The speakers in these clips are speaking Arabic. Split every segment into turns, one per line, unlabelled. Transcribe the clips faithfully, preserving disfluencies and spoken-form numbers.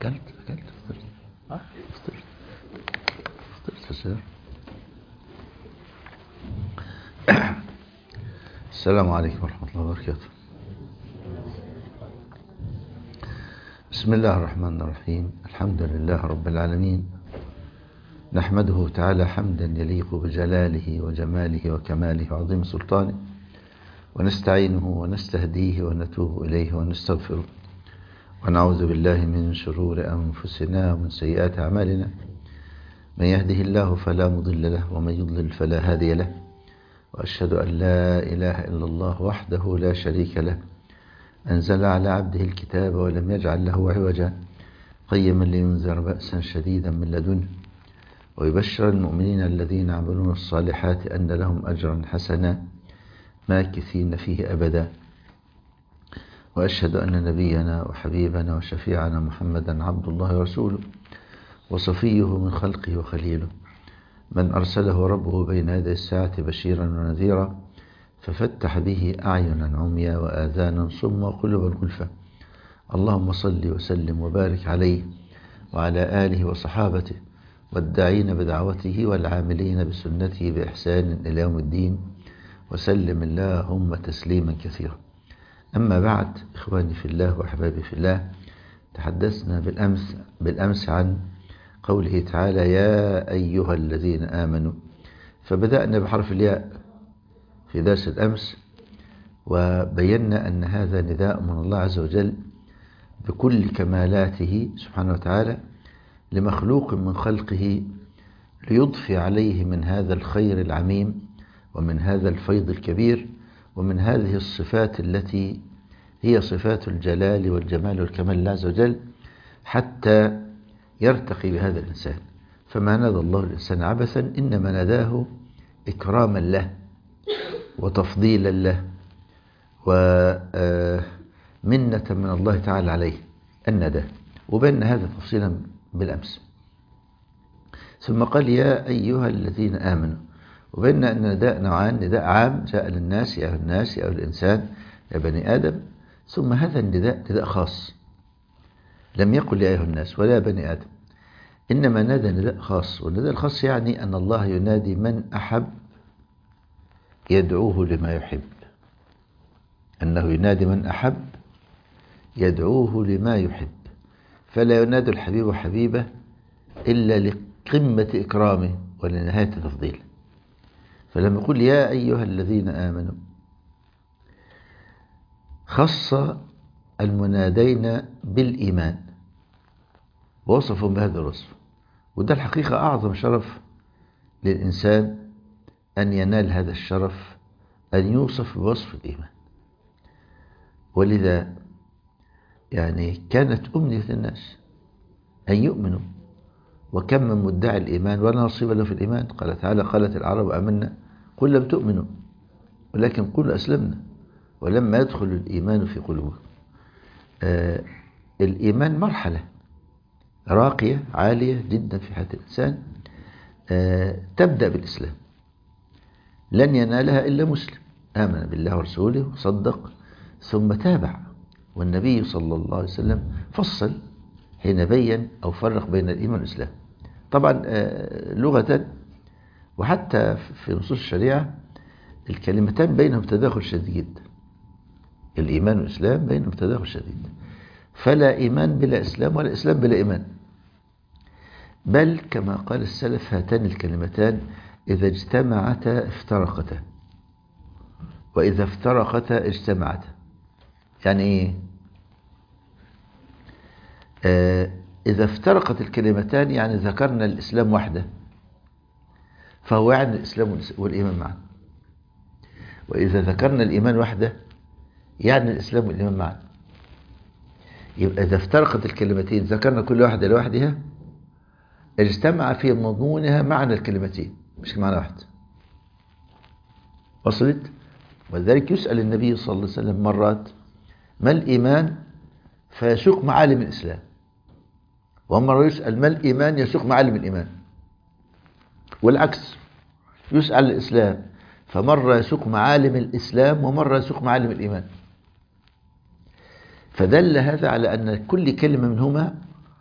أكلت أكلت فطرت آه فطرت فطرت يا سير. السلام عليكم ورحمة الله وبركاته. بسم الله الرحمن الرحيم. الحمد لله رب العالمين، نحمده تعالى حمدا يليق بجلاله وجماله وكماله وعظيم سلطانه، ونستعينه ونستهديه ونتوب إليه ونستغفره، ونعوذ بالله من شرور أنفسنا ومن سيئات أعمالنا. من يهده الله فلا مضل له، ومن يضلل فلا هادي له، وأشهد أن لا إله إلا الله وحده لا شريك له، أنزل على عبده الكتاب ولم يجعل له عوجا، قيما لينذر بأسا شديدا من لدنه، ويبشر المؤمنين الذين يعملون الصالحات أن لهم أجرا حسنا ماكثين فيه أبدا. وأشهد أن نبينا وحبيبنا وشفيعنا محمدا عبد الله ورسوله، وصفيه من خلقه وخليله، من أرسله ربه بين يدي الساعة بشيرا ونذيرا، ففتح به أعينا عميا وآذانا صما وقلوبا غلفا. اللهم صل وسلم وبارك عليه وعلى آله وصحابته والداعين بدعوته والعاملين بسنته بإحسان إلى يوم الدين، وسلم اللهم تسليما كثيرا. أما بعد، إخواني في الله وأحبابي في الله، تحدثنا بالأمس, بالأمس عن قوله تعالى يا أيها الذين آمنوا، فبدأنا بحرف الياء في درس الأمس، وبينا أن هذا نداء من الله عز وجل بكل كمالاته سبحانه وتعالى لمخلوق من خلقه، ليضفي عليه من هذا الخير العميم ومن هذا الفيض الكبير ومن هذه الصفات التي هي صفات الجلال والجمال والكمال الله عز وجل، حتى يرتقي بهذا الإنسان. فما نادى الله الإنسان عبثا، إنما ناداه إكراما له وتفضيلا له ومنة من الله تعالى عليه النداء، وبين هذا تفصيلا بالأمس. ثم قال يا أيها الذين آمنوا، وبين أن النداء نوعان: نداء عام جاء للناس يا الناس أو الإنسان يا بني آدم، ثم هذا النداء نداء خاص، لم يقل يا أيها الناس ولا بني آدم، إنما نادى نداء خاص. والنداء الخاص يعني أن الله ينادي من أحب، يدعوه لما يحب، أنه ينادي من أحب يدعوه لما يحب، فلا ينادي الحبيب حبيبه إلا لقمة إكرامه ولنهاية تفضيله. فلما يقول يا أيها الذين آمنوا، خص المنادين بالإيمان ووصفهم بهذا الوصف، وده الحقيقة أعظم شرف للإنسان أن ينال هذا الشرف، أن يوصف بوصف الإيمان. ولذا يعني كانت أمنية الناس أن يؤمنوا، وكم من مدعي الإيمان ولا نصيب له في الإيمان. قال تعالى قالت العرب آمنا قل لم تؤمنوا ولكن قلوا أسلمنا ولما يدخل الإيمان في قلوبهم. آه الإيمان مرحلة راقية عالية جدا في حياة الإنسان، آه تبدأ بالإسلام، لن ينالها إلا مسلم آمن بالله ورسوله وصدق ثم تابع. والنبي صلى الله عليه وسلم فصل حين بين أو فرق بين الإيمان والإسلام. طبعا آه لغة وحتى في نصوص الشريعة الكلمتان بينهم تداخل شديد جدا، الإيمان والإسلام بينهم تداخل شديد، فلا إيمان بلا إسلام ولا إسلام بلا إيمان. بل كما قال السلف هاتان الكلمتان إذا اجتمعتا افترقتا وإذا افترقتا اجتمعتا. يعني إيه؟ آه إذا افترقت الكلمتان يعني ذكرنا الإسلام وحده، فهو يعني الإسلام والإيمان معا. وإذا ذكرنا الإيمان وحده يعني الإسلام والإيمان معا. يبقى إذا افترقت الكلمتين ذكرنا كل واحدة لوحدها، اجتمع في مضمونها معنى الكلمتين مش معنى واحد. وصلت؟ ولذلك يسأل النبي صلى الله عليه وسلم مرات ما الإيمان فيسوق معالم الإسلام، ومرة يسأل ما الإيمان يسوق معالم الإيمان، والعكس يسأل الإسلام فمرة يسوق معالم الإسلام ومرة يسوق معالم الإيمان. فدل هذا على أن كل كلمة منهما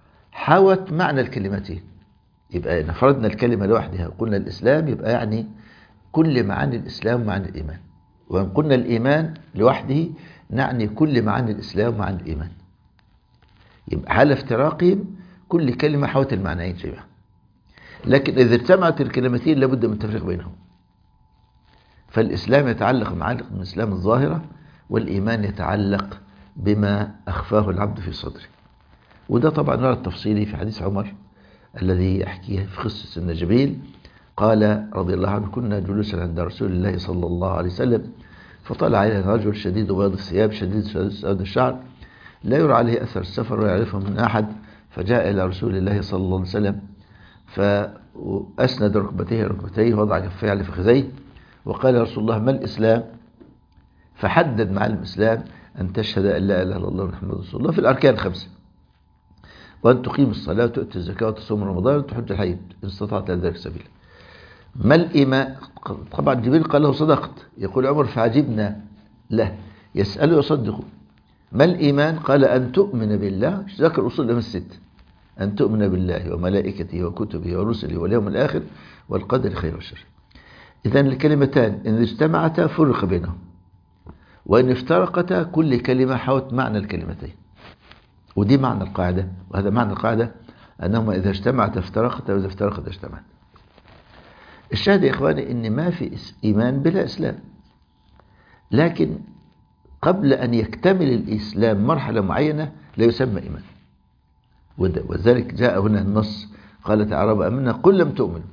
حوت معنى الكلمتين. يبقى نفردنا الكلمة لوحدها وقلنا الإسلام، يبقى يعني كل معاني الإسلام ومعاني الإيمان. وإن قلنا الإيمان لوحده نعني كل معاني الإسلام ومعاني الإيمان. يبقى على افتراقهم كل كلمة حوت المعنيين جميعا. لكن إذا اجتمعت الكلمتين لابد من التفريق بينهم. فالإسلام يتعلق معلق من الإسلام الظاهرة، والإيمان يتعلق بما أخفاه العبد في صدره. وده طبعا ورد تفصيلي في حديث عمر الذي يحكيه في قصة سيدنا جبريل. قال رضي الله عنه: كنا جلوسا عند رسول الله صلى الله عليه وسلم، فطلع علينا رجل شديد بياض الثياب شديد سواد الشعر، لا يرى عليه أثر السفر ولا يعرفه من أحد، فجاء إلى رسول الله صلى الله عليه وسلم فأسند ركبتيه ركبتيه ووضع كفيه على فخذيه وقال: يا رسول الله ما الإسلام؟ فحدد مع الإسلام أن تشهد أن لا إله إلا الله محمد رسول الله في الأركان الخمسة، وأن تقيم الصلاة وتؤتي الزكاة وتصوم رمضان وتحج الحج إن استطعت ذلك سبيلا. ما الإيمان؟ طبعا جبريل قال له: صدقت. يقول عمر: فعجبنا له، يسأله يصدقه. ما الإيمان؟ قال: أن تؤمن بالله. ذكر أصول الإيمان الست: أن تؤمن بالله وملائكته وكتبه ورسله واليوم الآخر والقدر خير وشر. إذن الكلمتان إن اجتمعتا فرق بينهم، وإن افترقتا كل كلمة حوت معنى الكلمتين. ودي معنى القاعدة، وهذا معنى القاعدة أنهما إذا اجتمعتا افترقتا وإذا افترقتا اجتمعتا. الشاهد يا إخواني إن ما في إيمان بلا إسلام، لكن قبل أن يكتمل الإسلام مرحلة معينة لا يسمى إيمان. وذلك جاء هنا النص: قالت أعراب آمنا قل لم تؤمنوا.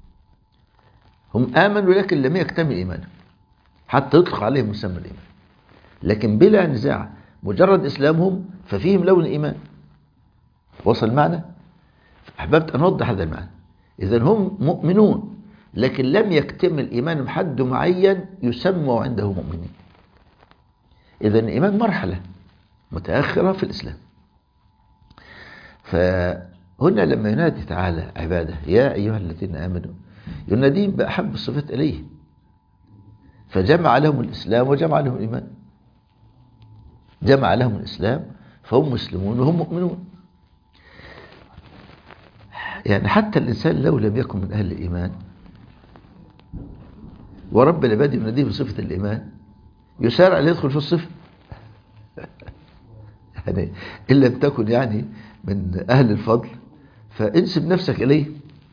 هم آمنوا لكن لم يكتمل إيمانهم حتى يطلق عليهم مسمى الإيمان، لكن بلا نزاع مجرد إسلامهم ففيهم لون إيمان. وصل المعنى؟ أحببت أن أوضح هذا المعنى. إذن هم مؤمنون لكن لم يكتمل إيمانهم حد معين يسمى عنده مؤمنين. إذن الإيمان مرحلة متأخرة في الإسلام. فهنا لما ينادي تعالى عباده: يا أيها الذين آمنوا، يناديهم بأحب الصفات إليه، فجمع لهم الإسلام وجمع لهم الإيمان. جمع لهم الإسلام فهم مسلمون وهم مؤمنون. يعني حتى الإنسان لو لم يكن من أهل الإيمان ورب العباد يناديه بصفة الإيمان يسارع ليدخل في الصفة. يعني إن لم تكن يعني من أهل الفضل فانسب نفسك إليه.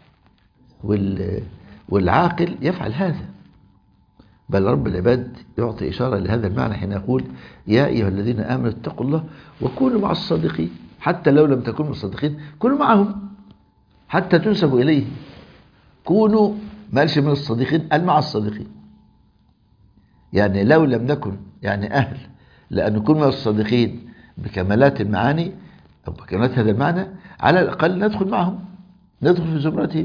والعاقل يفعل هذا، بل رب العباد يعطي إشارة لهذا المعنى حين يقول: يا أيها الذين آمنوا اتقوا الله وكونوا مع الصادقين. حتى لو لم تكونوا من الصادقين كونوا معهم حتى تنسبوا إليه. كونوا، ما قالش من الصادقين، قال مع الصادقين. يعني لو لم نكن يعني أهل لأن نكون من الصادقين بكمالات المعاني أو بكمالات هذا المعنى، على الأقل ندخل معهم، ندخل في زمرتهم.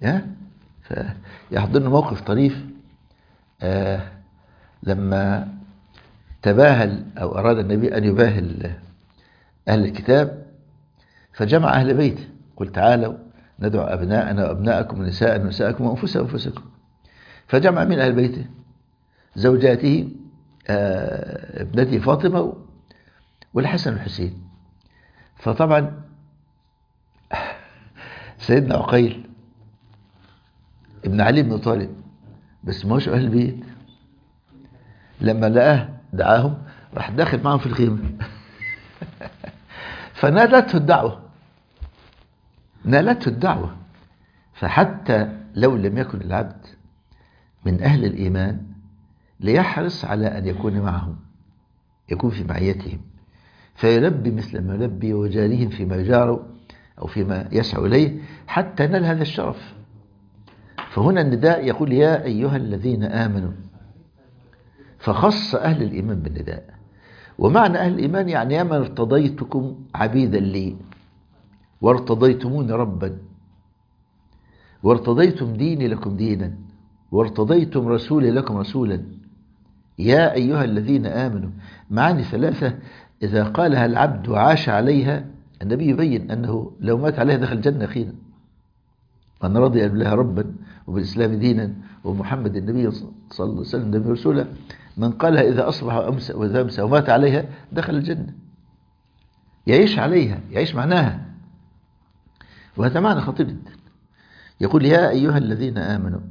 فيحضرنا موقف طريف آه لما تباهل أو أراد النبي أن يباهل أهل الكتاب فجمع أهل بيته: قل تعالوا ندعو أبناءنا وأبناءكم ونساءنا ونساءكم وأنفسنا وأنفسكم. فجمع من أهل بيته زوجاته آه ابنته فاطمة والحسن والحسين. فطبعا سيدنا عقيل ابن علي بن طالب بس ما هوش أهل البيت، لما لقاه دعاهم راح داخل معهم في الخيمة فنالته الدعوة نالته الدعوة. فحتى لو لم يكن العبد من أهل الإيمان ليحرص على أن يكون معهم، يكون في معيتهم، فيلبي مثل ما يلبي وجاريهم فيما جاروا أو فيما يسعوا إليه حتى نال هذا الشرف. فهنا النداء يقول: يا أيها الذين آمنوا، فخص أهل الإيمان بالنداء. ومعنى أهل الإيمان يعني: يا من ارتضيتكم عبيدا لي وارتضيتموني ربا وارتضيتم ديني لكم دينا وارتضيتم رسولي لكم رسولا. يا أيها الذين آمنوا، معاني ثلاثة إذا قالها العبد وعاش عليها النبي يبين أنه لو مات عليها دخل الجنة يقينا. من رضي بالله ربا وبالإسلام دينا ومحمد النبي صلى الله عليه وسلم نبي رسوله، من قالها إذا أصبح وأمسى وإذا أمسى ومات عليها دخل الجنة. يعيش عليها، يعيش معناها. وهذا معنى خطير جدا. يقول يا أيها الذين آمنوا،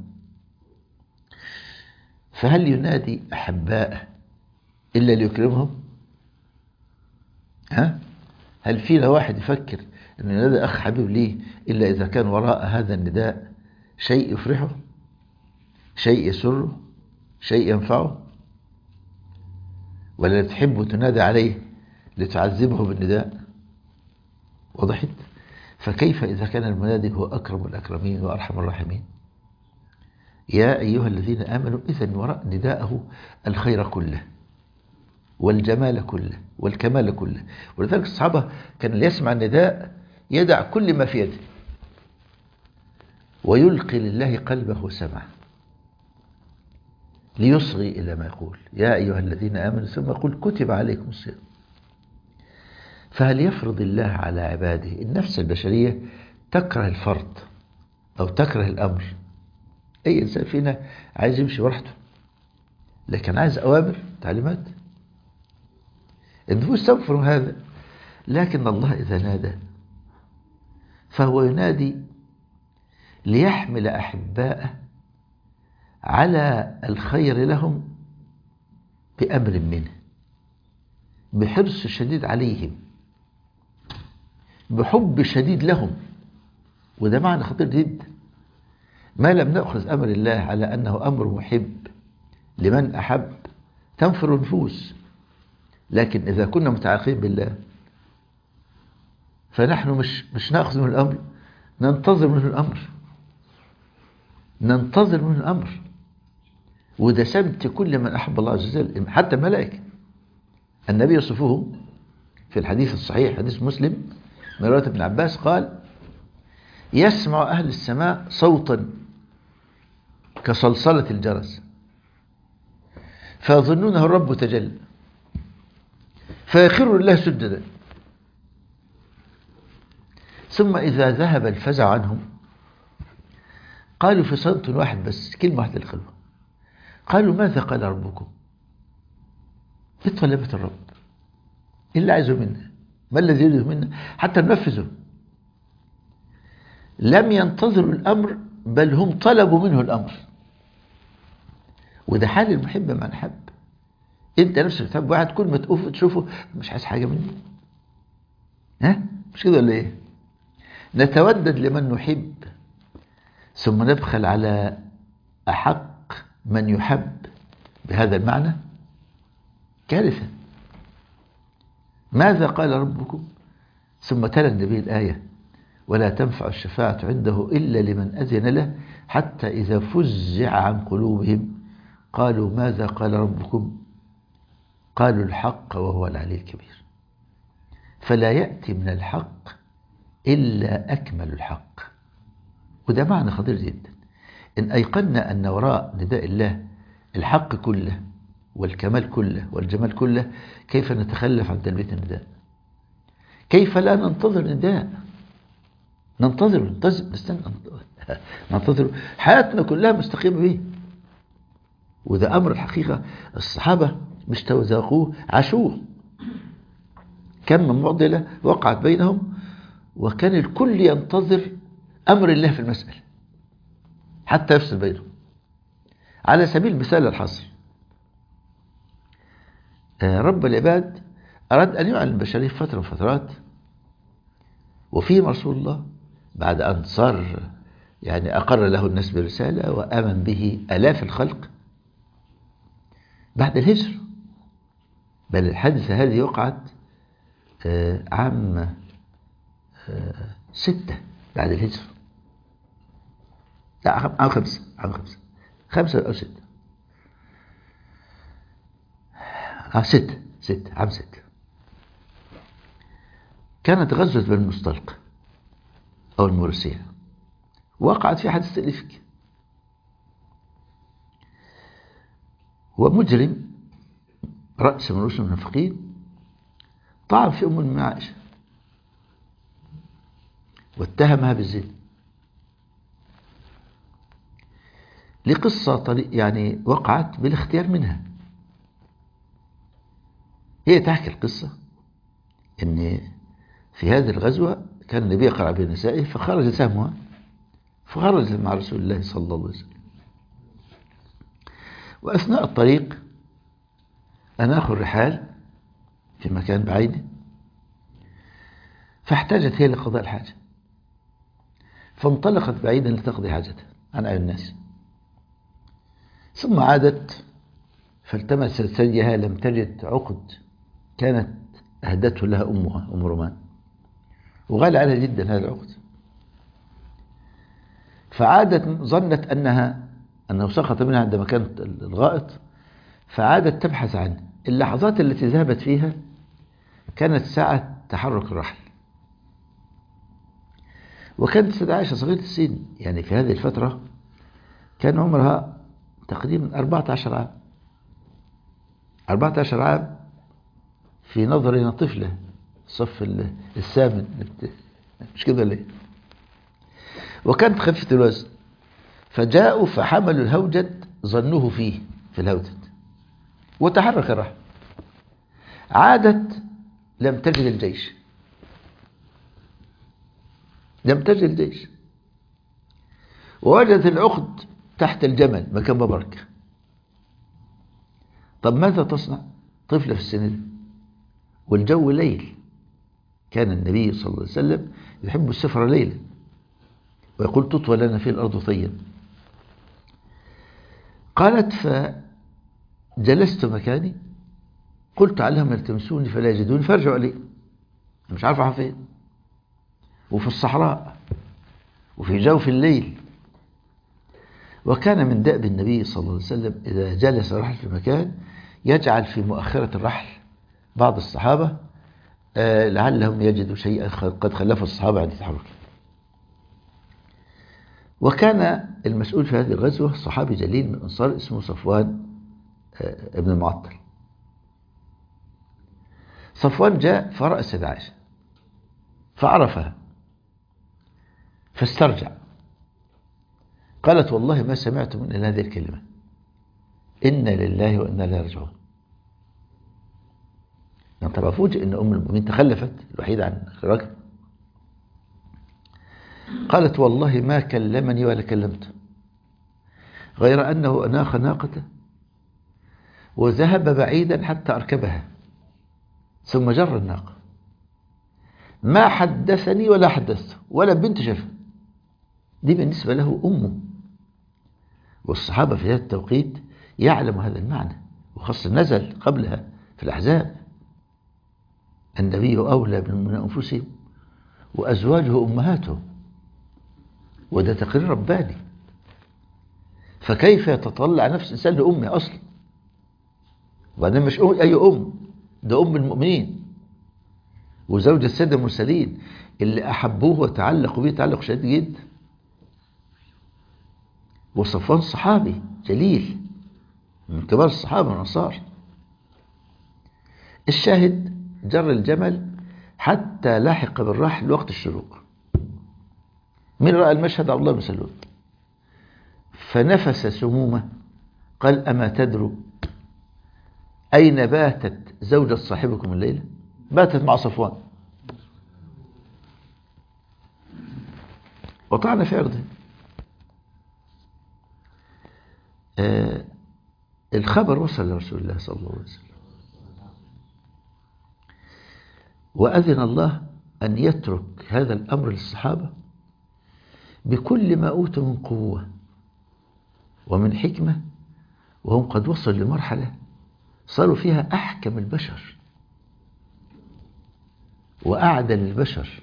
فهل ينادي أحباءه إلا ليكرمهم؟ ها؟ هل فينا واحد يفكر أن ينادي أخ حبيب ليه إلا إذا كان وراء هذا النداء شيء يفرحه، شيء يسره، شيء ينفعه؟ ولا تحب تنادى عليه لتعذبه بالنداء؟ وضحت؟ فكيف إذا كان المنادي هو أكرم الأكرمين وأرحم الراحمين؟ يا أيها الذين آمنوا، إذن وراء نداءه الخير كله والجمال كله والكمال كله. ولذلك الصحابة كان اللي يسمع النداء يدع كل ما في يده ويلقي لله قلبه سمعه ليصغي إلى ما يقول يا أيها الذين آمنوا، ثم يقول كتب عليكم الصيام. فهل يفرض الله على عباده؟ النفس البشرية تكره الفرض أو تكره الأمر. أي إنسان فينا عايز يمشي براحته، لكن عايز أوامر، تعليمات. النفوس تنفر هذا، لكن الله إذا نادى فهو ينادي ليحمل أحباءه على الخير لهم بأمر منه، بحرص شديد عليهم، بحب شديد لهم. وده معنى خطير جدا. ما لم نأخذ أمر الله على أنه أمر محب لمن أحب تنفر النفوس. لكن إذا كنا متعاقين بالله فنحن مش مش نأخذ من الأمر، ننتظر منه الأمر، ننتظر منه الأمر. وده سمت كل من أحب الله عز وجل، حتى الملائكة. النبي يصفهم في الحديث الصحيح، حديث مسلم من رواية ابن عباس، قال يسمع أهل السماء صوتا كصلصلة الجرس فيظنونه الرب تجلى فيخر الله سجدا، ثم إذا ذهب الفزع عنهم قالوا في صوت واحد بس، كلمة واحدة الخلوة، قالوا ماذا قال ربكم؟ ايه طلبت الرب؟ ايه اللي عايزه منا؟ ما الذي يريده منا حتى ننفذه؟ لم ينتظروا الأمر، بل هم طلبوا منه الأمر. وده حال المحب مع الحب. انت نفسك تحب واحد، كل ما تقف تشوفه مش عايز حاجة منه، ها؟ مش كده ولا ايه؟ نتودد لمن نحب ثم نبخل على أحق من يحب بهذا المعنى، كارثة. ماذا قال ربكم؟ ثم تلا النبي الآية ولا تنفع الشفاعة عنده إلا لمن أذن له حتى إذا فزع عن قلوبهم قالوا ماذا قال ربكم؟ قالوا الحق وهو العلي الكبير. فلا يأتي من الحق إلا أكمل الحق. وده معنى خطير جدا. إن أيقنا أن وراء نداء الله الحق كله والكمال كله والجمال كله، كيف نتخلف عن تلبية النداء؟ كيف لا ننتظر نداء؟ ننتظر ننتظر نستنى ننتظر، حياتنا كلها مستقيمة به. وده أمر الحقيقة الصحابة مش توثقوه، عاشوه. كم من معضلة وقعت بينهم وكان الكل ينتظر أمر الله في المسألة حتى يفصل بينهم. على سبيل المثال الحصر، رب العباد أراد أن يعلن البشرية في فترة من فترات، وفيهم رسول الله بعد أن صار يعني أقر له الناس برسالة وآمن به آلاف الخلق بعد الهجرة. بل الحادثة هذه وقعت عام ستة بعد الهجرة، لا عام خمسة، عام خمسة خمسة أو ستة، آه ستة ستة عام ستة. كانت غزوة بني المصطلق أو المرسية، وقعت في حادثة الإفك. ومجرم رأس من رؤوس المنافقين طعن في أم المؤمنين عائشة واتهمها بالزنا لقصة طريق يعني وقعت بالاختيار منها. هي تحكي القصة إن في هذه الغزوة كان النبي يقرأ بين نسائه فخرج سهمها فخرج مع رسول الله صلى الله عليه وسلم. وأثناء الطريق أناخ الرحال في مكان بعيد، فاحتاجت هي لقضاء الحاجة، فانطلقت بعيدا لتقضي حاجتها عن أعين الناس، ثم عادت فالتمست ثديها لم تجد عقد كانت أهدته لها أمها أم رومان، وغالى عليها جدا هذا العقد، فعادت ظنت أنها أنه سقط منها عندما كانت الغائط، فعادت تبحث عنه. اللحظات التي ذهبت فيها كانت ساعة تحرك الرحل، وكانت السيدة عائشة صغيرة السن، يعني في هذه الفترة كان عمرها تقريبا أربعة عشر عام. أربعة عشر عام في نظرنا طفلة الصف الثامن، مش كده ليه؟ وكانت خفيفة الوزن، فجاءوا فحملوا الهوجد ظنوه فيه في الهوجد وتحرك الرحل. عادت لم تجد الجيش، لم تجد الجيش، ووجدت العقد تحت الجمل مكان ببرك. طب ماذا تصنع طفلة في السن ده والجو ليل؟ كان النبي صلى الله عليه وسلم يحب السفر ليلا ويقول تطوى لنا فيه الأرض طيا. قالت فجلست مكاني قلت عليهم يلتمسوني فلا يجدوني فارجعوا لي، مش عارف أروح فين، وفي الصحراء وفي جوف الليل. وكان من دأب النبي صلى الله عليه وسلم إذا جلس الرحل في مكان يجعل في مؤخرة الرحل بعض الصحابة آه لعلهم يجدوا شيئا قد خلفه الصحابة عند التحرك. وكان المسؤول في هذه الغزوة صحابي جليل من الأنصار اسمه صفوان آه ابن المعطل. صفوان جاء فرأى السيدة عائشة فعرفها فاسترجع. قالت والله ما سمعت من إلا هذه الكلمة إنا لله وإنا إليه راجعون. يعني طبعا فوجئ إن أم المؤمنين تخلفت الوحيدة عن الرجل. قالت والله ما كلمني ولا كلمته غير أنه أناخ ناقته وذهب بعيدا حتى أركبها ثم جر الناقة، ما حدثني ولا حدثته ولا بنت شافه. دي بالنسبة له أمه، والصحابة في هذا التوقيت يعلم هذا المعنى، وخاصة نزل قبلها في الأحزاب النبي أولى من أنفسهم وأزواجه أمهاته، وده تقرير رباني. فكيف يتطلع نفس الإنسان لأمه أصلا؟ وبعدين مش أي أم، ده أم المؤمنين وزوج السادة المرسلين اللي أحبوه وتعلقوا به تعلق شديد جدا. وصفوان صحابي جليل من كبار الصحابة والأنصار. الشاهد جر الجمل حتى لاحق بالرحل وقت الشروق. من رأى المشهد؟ عبد الله بن سلول. فنفس سمومه قال أما تدروا أين باتت زوجة صاحبكم الليلة؟ باتت مع صفوان وطعن في عرضه. آه الخبر وصل لرسول الله صلى الله عليه وسلم، وأذن الله أن يترك هذا الأمر للصحابة بكل ما أوتوا من قوة ومن حكمة، وهم قد وصلوا لمرحلة صاروا فيها أحكم البشر وأعدل البشر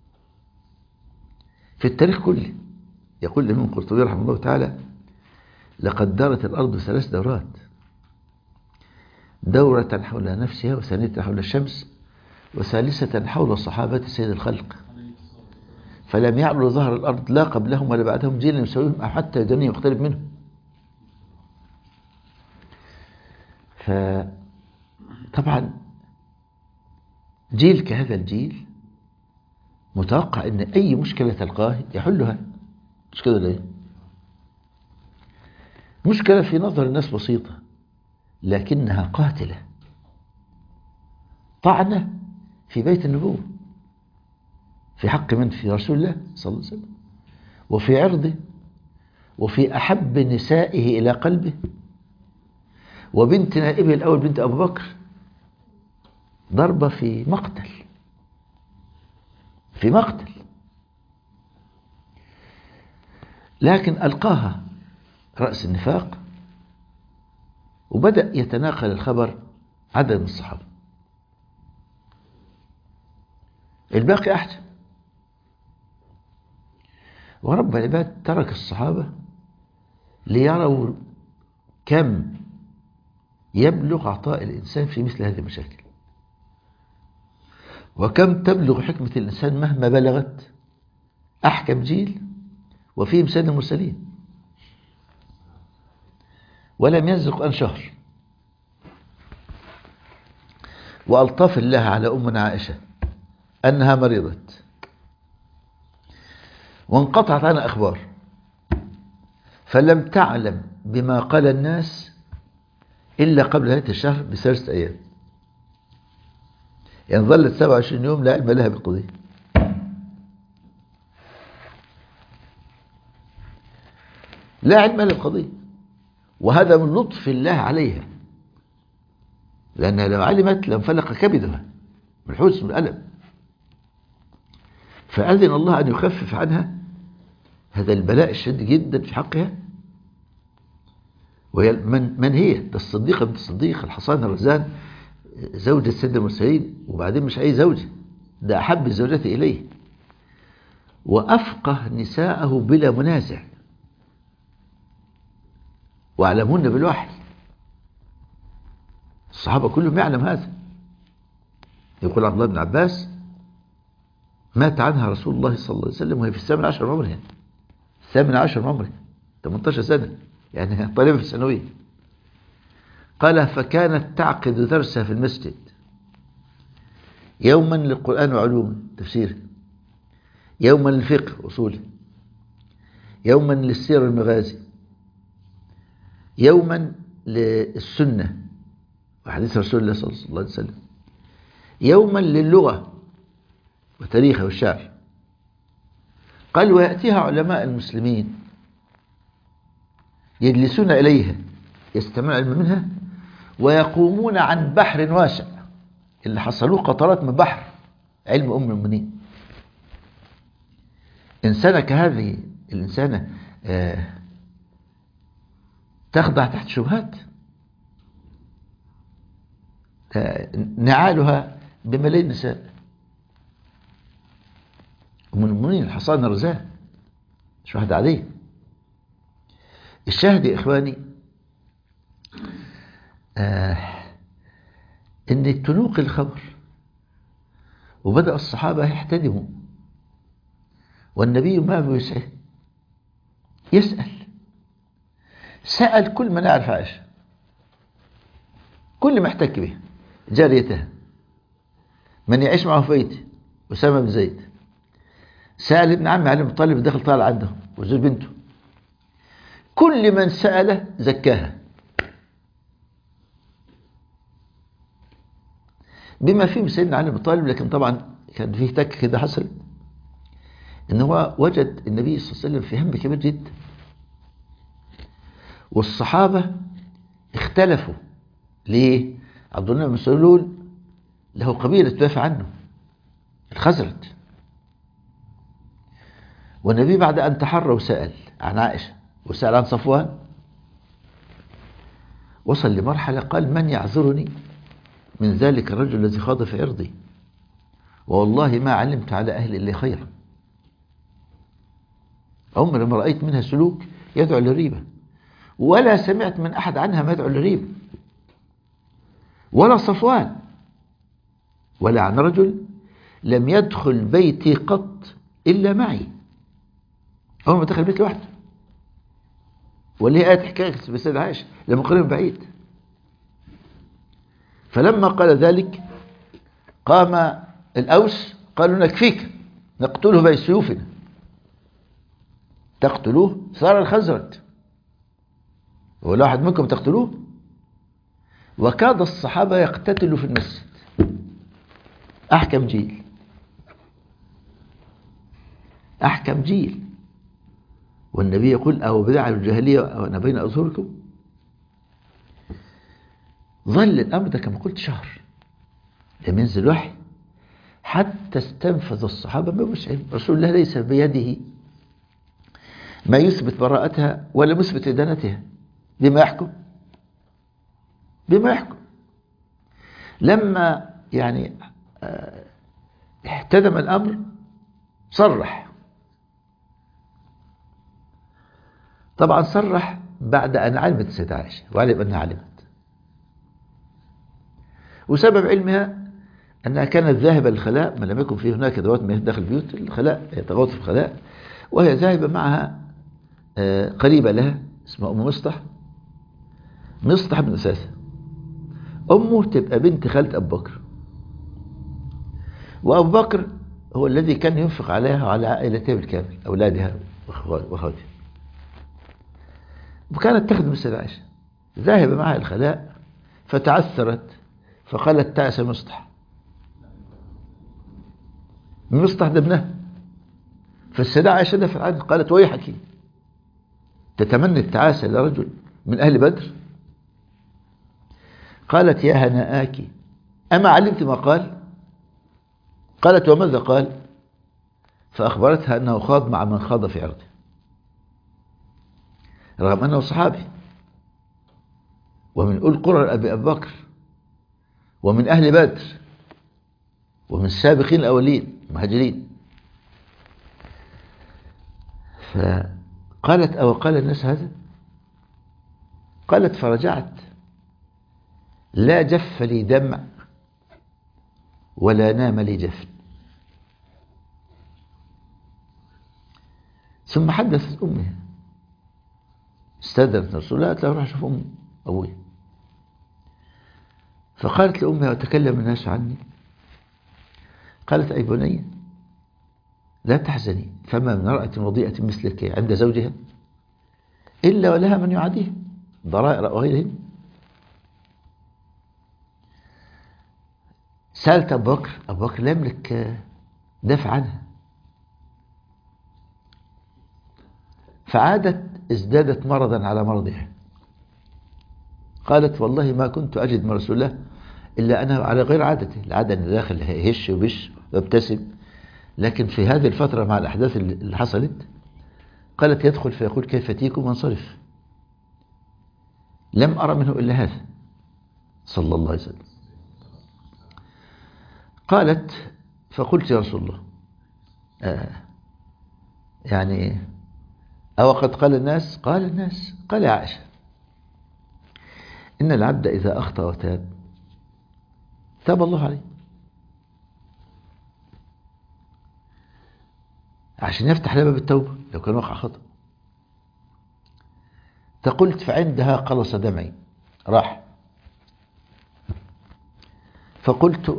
في التاريخ كله. يقول الإمام القرطبي رحمه الله تعالى لقد دارت الأرض ثلاث دورات، دورة حول نفسها، وثانية حول الشمس، وثالثة حول صحابة سيد الخلق، فلم يعلو ظهر الأرض لا قبلهم ولا بعدهم جيل يساويهم أو حتى يدني مختلف منهم. فطبعا جيل كهذا الجيل متوقع أن أي مشكلة تلقاه يحلها، مش كده ليه؟ مشكلة في نظر الناس بسيطة لكنها قاتلة، طعنة في بيت النبوة. في حق من؟ في رسول الله صلى الله عليه وسلم، وفي عرضه، وفي أحب نسائه إلى قلبه، وبنت نائبه الأول بنت أبو بكر ضربة في مقتل، في مقتل. لكن ألقاها رأس النفاق، وبدأ يتناقل الخبر عدد من الصحابة، الباقي أحسن. ورب العباد ترك الصحابة ليروا كم يبلغ عطاء الإنسان في مثل هذه المشاكل، وكم تبلغ حكمة الإنسان مهما بلغت. أحكم جيل وفيهم سيد المرسلين، ولم يزق أن شهر. وألطف الله على أمنا عائشة أنها مريضت وانقطعت عنها أخبار، فلم تعلم بما قال الناس إلا قبل نهاية الشهر بثلاثة أيام، يعني ظلت سبعة وعشرين يوم لا علم لها بالقضية. لا علم لها بالقضية، وهذا من لطف الله عليها، لأنها لو علمت لانفلق كبدها من الحزن والألم، فأذن الله أن يخفف عنها هذا البلاء الشديد جدا في حقها. وهي من, من هي؟ ده الصديقة بنت الصديق الحصان الرزان، زوجة سيد المرسلين، وبعدين مش أي زوجة، ده أحب الزوجات إليه، وأفقه نساءه بلا منازع، وأعلمهن بالوحي. الصحابة كلهم يعلم هذا. يقول عبد الله بن عباس: مات عنها رسول الله صلى الله عليه وسلم وهي في الثامن عشر من عمرها، الثامن عشر من عمرها، ثمانية عشر سنة، يعني طالبة في الثانوية. قال: فكانت تعقد درسها في المسجد، يوما للقرآن وعلومه تفسيره، يوما للفقه أصوله، يوما للسير والمغازي، يوما للسنة وحديث رسول الله صلى الله عليه وسلم، يوما للغة وتاريخه والشعر. قال: ويأتيها علماء المسلمين يجلسون إليها يستمعون العلم منها، ويقومون عن بحر واسع، اللي حصلوه قطرات من بحر علم أم المؤمنين. إنسانة كهذه الإنسانة آه تخضع تحت شبهات، نعالها بملايين النساء، ومن المؤمنين الحصان الرزان، مش واحد عليه. الشاهد يا إخواني آه إن تنوق الخبر، وبدأ الصحابة يحتدموا، والنبي ما بيسأل، يسأل، سأل كل من يعرف عائشة، كل ما احتك به، جاريتها، من يعيش معه في بيته، أسامة بن زيد، سأل ابن عمي علي بن طالب دخل طالع عنده وزوج بنته، كل من سأله زكاها، بما فيه سيدنا علي بن طالب. لكن طبعا كان فيه تك كده حصل، ان هو وجد النبي صلى الله عليه وسلم في هم كبير جدا، والصحابة اختلفوا. ليه؟ عبد الله بن سلول له قبيلة تدافع عنه، الخزرج، والنبي بعد أن تحرى وسأل عن عائشة وسأل عن صفوان، وصل لمرحلة قال: من يعذرني من ذلك الرجل الذي خاض في عرضي، والله ما علمت على أهل إلا خيرا. عمر ما رأيت منها سلوك يدعو للريبة، ولا سمعت من أحد عنها ما يدعو للريبة، ولا صفوان، ولا عن رجل لم يدخل بيتي قط إلا معي. أول ما دخل البيت لوحده، واللي هي آية حكاية بسيدة عائشة لما قريب بعيد. فلما قال ذلك قام الأوس قالوا: نكفيك، نقتله بسيوفنا. تقتلوه؟ صار الخزرج، ولا واحد منكم تقتلوه؟ وكاد الصحابة يقتتلوا في المسجد. أحكم جيل، أحكم جيل. والنبي يقول أو بدع الجاهلية وأنا بين أظهركم. ظل الأمر ده كما قلت شهر لم ينزل وحي، حتى استنفذ الصحابة ما مسعب. رسول الله ليس بيده ما يثبت براءتها ولا مثبت إدانتها، بما يحكم بما يحكم لما يعني احتدم الأمر صرح. طبعا صرح بعد أن علمت السيدة عائشة وعلم أنها علمت، وسبب علمها أنها كانت ذاهبة للخلاء، ما لم يكن فيه هناك ذوات مياه داخل البيوت، الخلاء يتغوط في الخلاء، وهي ذاهبة معها قريبة لها اسمها أم مصطح مصطح بن أساسة. أمه تبقى بنت خالة أبو بكر، وأبو بكر هو الذي كان ينفق عليها وعلى عائلتها بالكامل، أولادها وأخواتها، وكانت تخدم السيدة عائشة. ذاهبة معها الخلاء فتعثرت فقالت تعس مصطح. مصطح ده ابنها، فالسيدة عائشة دفع عنه قالت ويحك تتمنى التعاسة لرجل من أهل بدر؟ قالت يا هناءك أما علمت ما قال؟ قالت وماذا قال؟ فأخبرتها أنه خاض مع من خاض في عرضه، رغم أنه صحابي ومن أول قرى أبي أبي بكر ومن أهل بدر ومن السابقين الأولين المهاجرين. فقالت أو قال الناس هذا؟ قالت فرجعت لا جف لي دمع ولا نام لي جفن. ثم حدثت أمها، استدرت رسول الله، قالت له روح شوف أم أبوي. فقالت لأمها وتكلم الناس عني، قالت أي بني لا تحزني، فما من امرأة وضيئة مثلك عند زوجها إلا ولها من يعاديه ضرائر وغيرهن. سألت أبو بكر، أبو بكر لا يملك دفع عنها، فعادت ازدادت مرضا على مرضها. قالت والله ما كنت أجد من رسول الله إلا أنا على غير عادتي، العادة أن داخل هش وبش وابتسم، لكن في هذه الفترة مع الأحداث اللي حصلت قالت يدخل فيقول كيف تيكم وانصرف. لم أرى منه إلا هذا صلى الله عليه وسلم. قالت فقلت يا رسول الله آه يعني أو قد قال الناس؟ قال الناس. قال يا عائشة إن العبد إذا أخطأ وتاب تاب الله عليه، عشان يفتح لها باب التوبة لو كان وقع خطأ. فقلت فعندها قلص دمعي راح. فقلت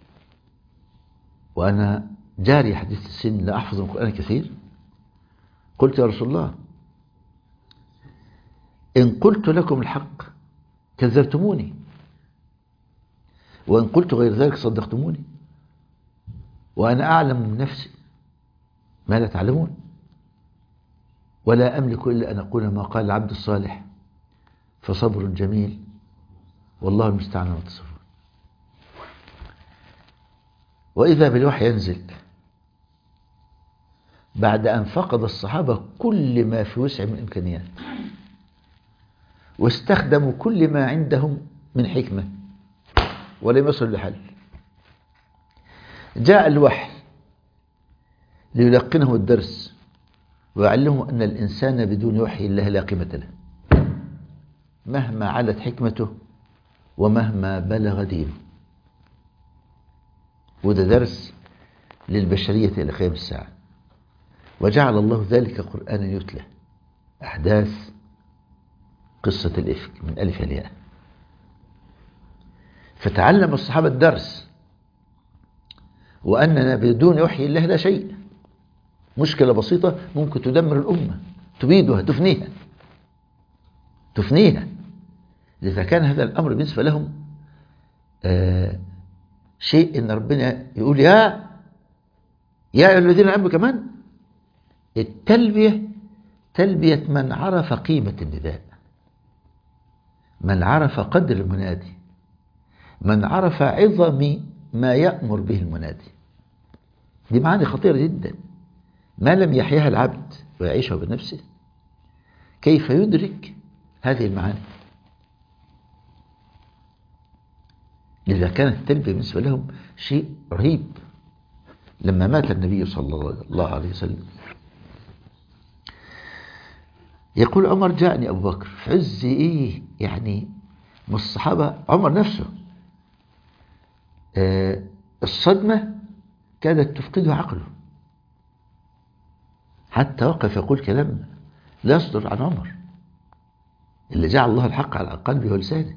وأنا جاري حديث السن لا أحفظ القرآن كثير، قلت يا رسول الله إن قلت لكم الحق كذبتموني، وإن قلت غير ذلك صدقتموني، وأنا أعلم من نفسي ما لا تعلمون، ولا أملك إلا أن أقول ما قال العبد الصالح فصبر جميل والله المستعان على ما تصفون. وإذا بالوحي ينزل بعد أن فقد الصحابة كل ما في وسع من إمكانيات، واستخدموا كل ما عندهم من حكمة ولم يصل لحل. جاء الوحي ليلقنهم الدرس ويعلمهم أن الإنسان بدون وحي الله لا قيمة له، مهما علت حكمته ومهما بلغ دينه. وده درس للبشرية إلى قيام الساعة. وجعل الله ذلك قرآنا يتلى، أحداث قصة الإفك من ألف إلى ياء. فتعلم الصحابة الدرس، وأننا بدون وحي الله لا شيء. مشكلة بسيطة ممكن تدمر الأمة، تبيدها، تفنيها تفنيها إذا كان هذا الأمر بالنسبة لهم آه شيء إن ربنا يقول يا يا الذين آمنوا كمان التلبية تلبية من عرف قيمة النداء، من عرف قدر المنادي، من عرف عظم ما يأمر به المنادي. دي معاني خطيرة جدا، ما لم يحياها العبد ويعيشها بنفسه كيف يدرك هذه المعاني؟ لذا كانت التلبية بالنسبة لهم شيء رهيب. لما مات النبي صلى الله عليه وسلم يقول عمر جاءني أبو بكر في عز إيه يعني من الصحابة، عمر نفسه آه الصدمة كادت تفقده عقله، حتى وقف يقول كلام لا يصدر عن عمر اللي جعل الله الحق على قلبه ولسانه.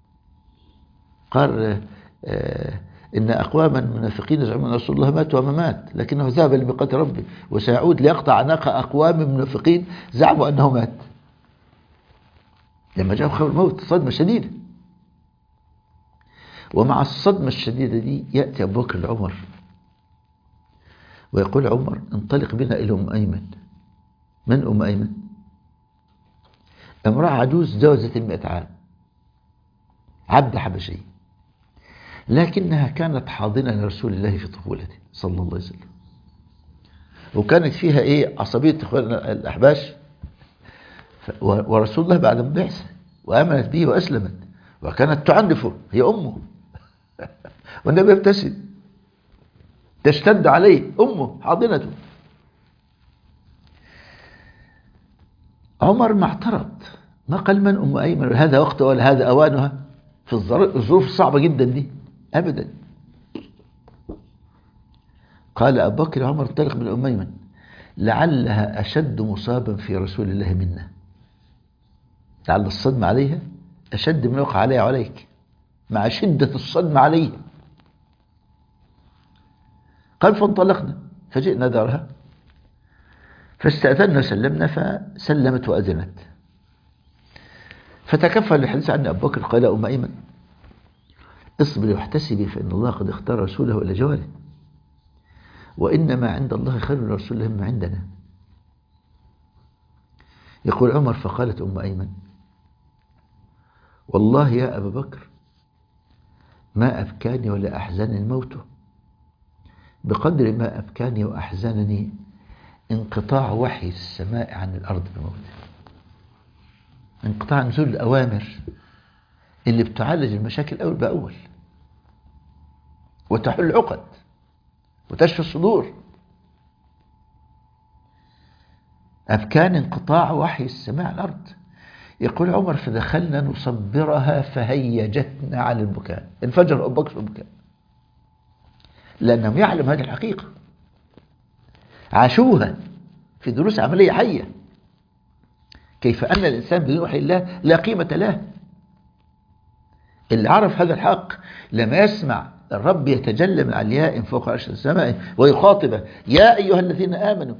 قال آه آه إن أقواما منافقين يزعمون أن رسول الله مات وما مات لكنه ذهب لميقات ربه وسيعود ليقطع عناق أقوام منافقين زعموا أنه مات. لما جاء خبر الموت صدمة شديدة، ومع الصدمة الشديدة دي يأتي أبو بكر لعمر ويقول عمر انطلق بنا إلى أم أيمن. من أم أيمن؟ امرأة عجوز جاوزت المئة عام، عبد حبشي، لكنها كانت حاضنة لرسول الله في طفولته صلى الله عليه وسلم، وكانت فيها إيه عصبية إخواننا الأحباش، ورسول الله بعد البعثة وآمنت به وأسلمت وكانت تعنفه، هي أمه والنبي يبتسم تشتد عليه، أمه حاضنته. عمر ما اعترض، ما قال من أم أيمن هذا وقت ولا هذا أوانها في الظروف الصعبة جدا دي أبدا. قال أبو بكر عمر انطلق من أم أيمن لعلها أشد مصابا في رسول الله منا، لعل الصدمة عليها أشد من وقع عليها وعليك مع شدة الصدمة عليه. قال فانطلقنا فجئنا دارها فاستأذنا وسلمنا فسلمت وأذنت، فتكفل الحديث عن أبو بكر قال أم أيمن اصبري واحتسبي فإن الله قد اختار رسوله إلى جواره، وإنما عند الله خير رسول الله مما عندنا. يقول عمر فقالت أم أيمن والله يا أبا بكر ما أبكاني ولا أحزنني الموت بقدر ما أبكاني وأحزنني انقطاع وحي السماء عن الأرض بموته، انقطاع نزول الأوامر اللي بتعالج المشاكل أول بأول وتحل العقد وتشفي الصدور. أبكان انقطاع وحي السماء عن الأرض. يقول عمر فدخلنا نصبرها فهيجتنا على البكاء، انفجر أبو بكر في البكاء لأنهم يعلم هذه الحقيقة، عاشوها في دروس عملية حية، كيف أن الإنسان بدون وحي الله لا قيمة له. اللي عرف هذا الحق لما يسمع الرب يتجلى من علياء فوق عرش السماء ويخاطبه يا أيها الذين آمنوا،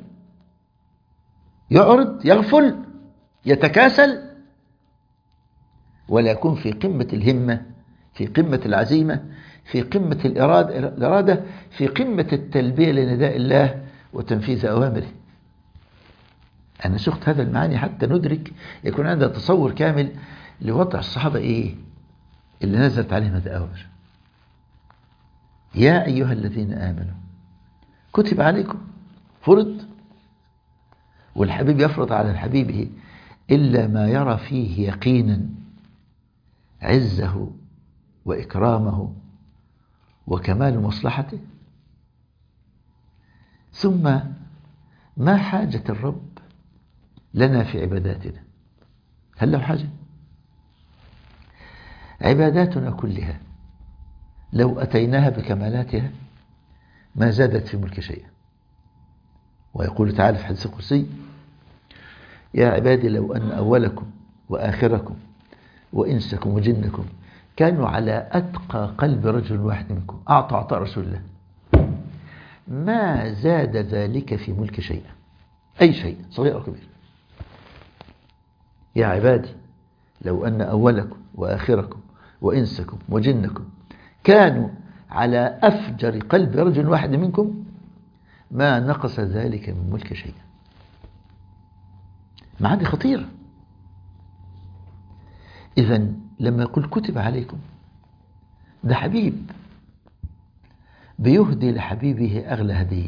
يعرض يغفل يتكاسل ولا يكون في قمة الهمة، في قمة العزيمة، في قمة الإرادة, الإرادة في قمة التلبية لنداء الله وتنفيذ أوامره. أنا سقت هذا المعاني حتى ندرك يكون عندنا تصور كامل لوضع الصحابة إيه اللي نزلت عليهم هذه الأوامر. يا أيها الذين آمنوا كتب عليكم، فرض، والحبيب يفرض على حبيبه إلا ما يرى فيه يقينا عزه وإكرامه وكمال مصلحته. ثم ما حاجة الرب لنا في عباداتنا؟ هل له حاجة؟ عباداتنا كلها لو أتيناها بكمالاتها ما زادت في ملك شيئا. ويقول تعالى في حديث القدسي يا عبادي لو أن أولكم وآخركم وإنسكم وجنكم كانوا على أتقى قلب رجل واحد منكم أعطى عطاء رسول الله ما زاد ذلك في ملك شيئا، أي شيء صغير أو كبير. يا عبادي لو أن أولكم وآخركم وإنسكم وجنكم كانوا على أفجر قلب رجل واحد منكم ما نقص ذلك من ملك شيئا. معاني خطيرة. إذن لما يقول كتب عليكم، ده حبيب بيهدي لحبيبه أغلى هدية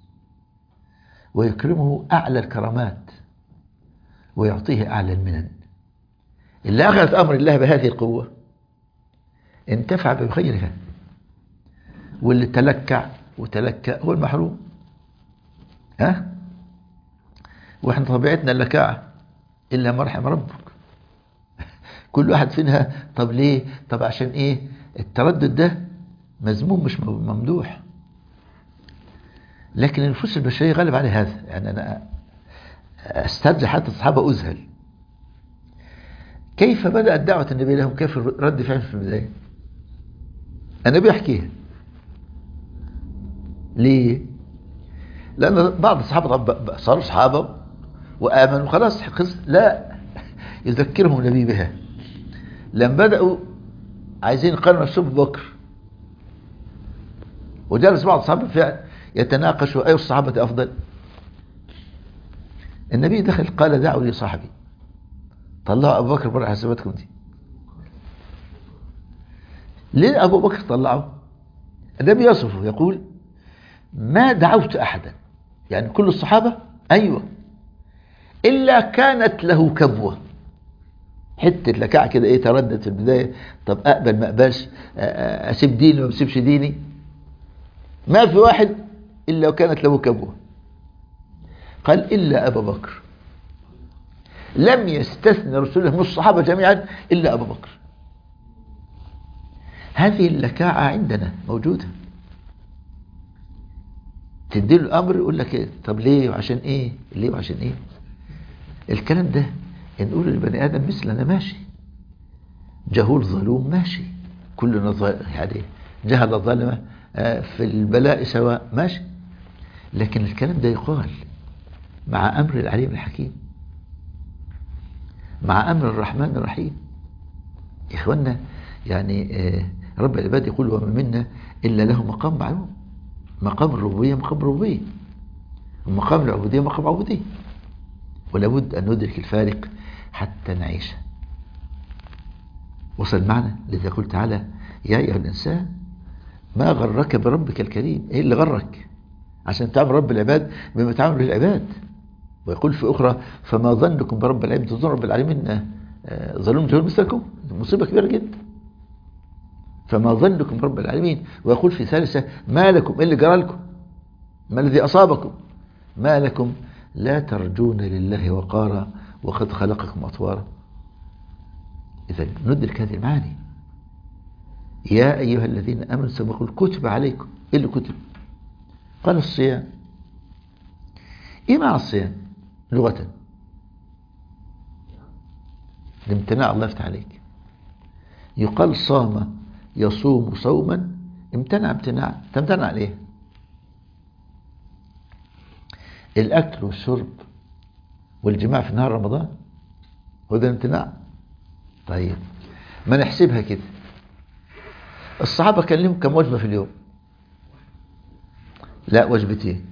ويكرمه أعلى الكرامات ويعطيه أعلى المنن. اللي أخذت أمر الله بهذه القوة انتفع بخيرها، واللي تلكع وتلكأ هو المحروم. ها؟ واحنا طبيعتنا اللكاعة إلا ما رحم ربك. كل واحد فينا طب ليه؟ طب عشان إيه؟ التردد ده مذموم مش ممدوح، لكن النفوس البشرية غالب على هذا. يعني أنا أسترجع حتى الصحابة أذهل كيف بدأت دعوة النبي لهم، كيف رد فعل في البداية. النبي يحكيها ليه؟ لأن بعض الصحابة صاروا صحابة وآمنوا خلاص خلص، لا، يذكرهم النبي بها. لما بدأوا عايزين يقارنوا نفسهم ببكر، وجلس بعض الصحابة فعلا يتناقشوا أي الصحابة أفضل. النبي دخل قال دعوا لي صاحبي، طلعوا أبو بكر بره حساباتكم دي. ليه أبو بكر طلعه؟ النبي يصفه يقول ما دعوت أحدا، يعني كل الصحابة أيوة، إلا كانت له كبوة، حتة لكعة كده إيه، تردد في البداية، طب أقبل ما أقبلش، أسيب ديني وما أسيبش ديني. ما في واحد إلا وكانت له كبوة. قال إلا أبا بكر، لم يستثنى رسول الله من الصحابة جميعا إلا أبا بكر. هذه اللكاعة عندنا موجودة، تدي له الأمر يقول لك إيه؟ طب ليه وعشان إيه؟ ليه وعشان إيه؟ الكلام ده نقول للبني آدم مثلنا ماشي، جهول ظلوم ماشي، كلنا يعني جهل الظالمة في البلاء سواء ماشي، لكن الكلام ده يقال مع أمر العليم الحكيم، مع أمر الرحمن الرحيم. إخواننا يعني رب العباد يقول وما منا إلا له مقام معلوم. مقام الربوبية مقام الربوبية، ومقام العبودية مقام عبودية، ولابد أن ندرك الفارق حتى نعيش. وصل معنا لذا قلت تعالى يا أيها الإنسان ما غرك بربك الكريم. إيه اللي غرك؟ عشان تعمل رب العباد بما تعمل للعباد. ويقول في أخرى فما ظنكم برب العالمين، تظن رب العالمين ظلوم جهول مثلكم؟ مصيبة كبيرة جدا. فما ظنكم برب العالمين. ويقول في ثالثة ما لكم، إيه اللي جرى لكم؟ ما الذي أصابكم؟ ما لكم لا ترجون لله وقارا وقد خلقكم أطوارا. إذا ندرك هذه المعاني. يا أيها الذين آمنوا سبقوا كتب عليكم. إيه اللي كتب؟ قال الصيام. إيه معنى الصيام لغة؟ الامتناع، الله يفتح عليك. يقال صام يصوم صوما، امتنع امتناع. تمتنع عن ايه؟ الاكل والشرب والجماع في نهار رمضان هو ده امتناع. طيب ما نحسبها كده، الصحابة كان لهم كم وجبة في اليوم؟ لا وجبتين،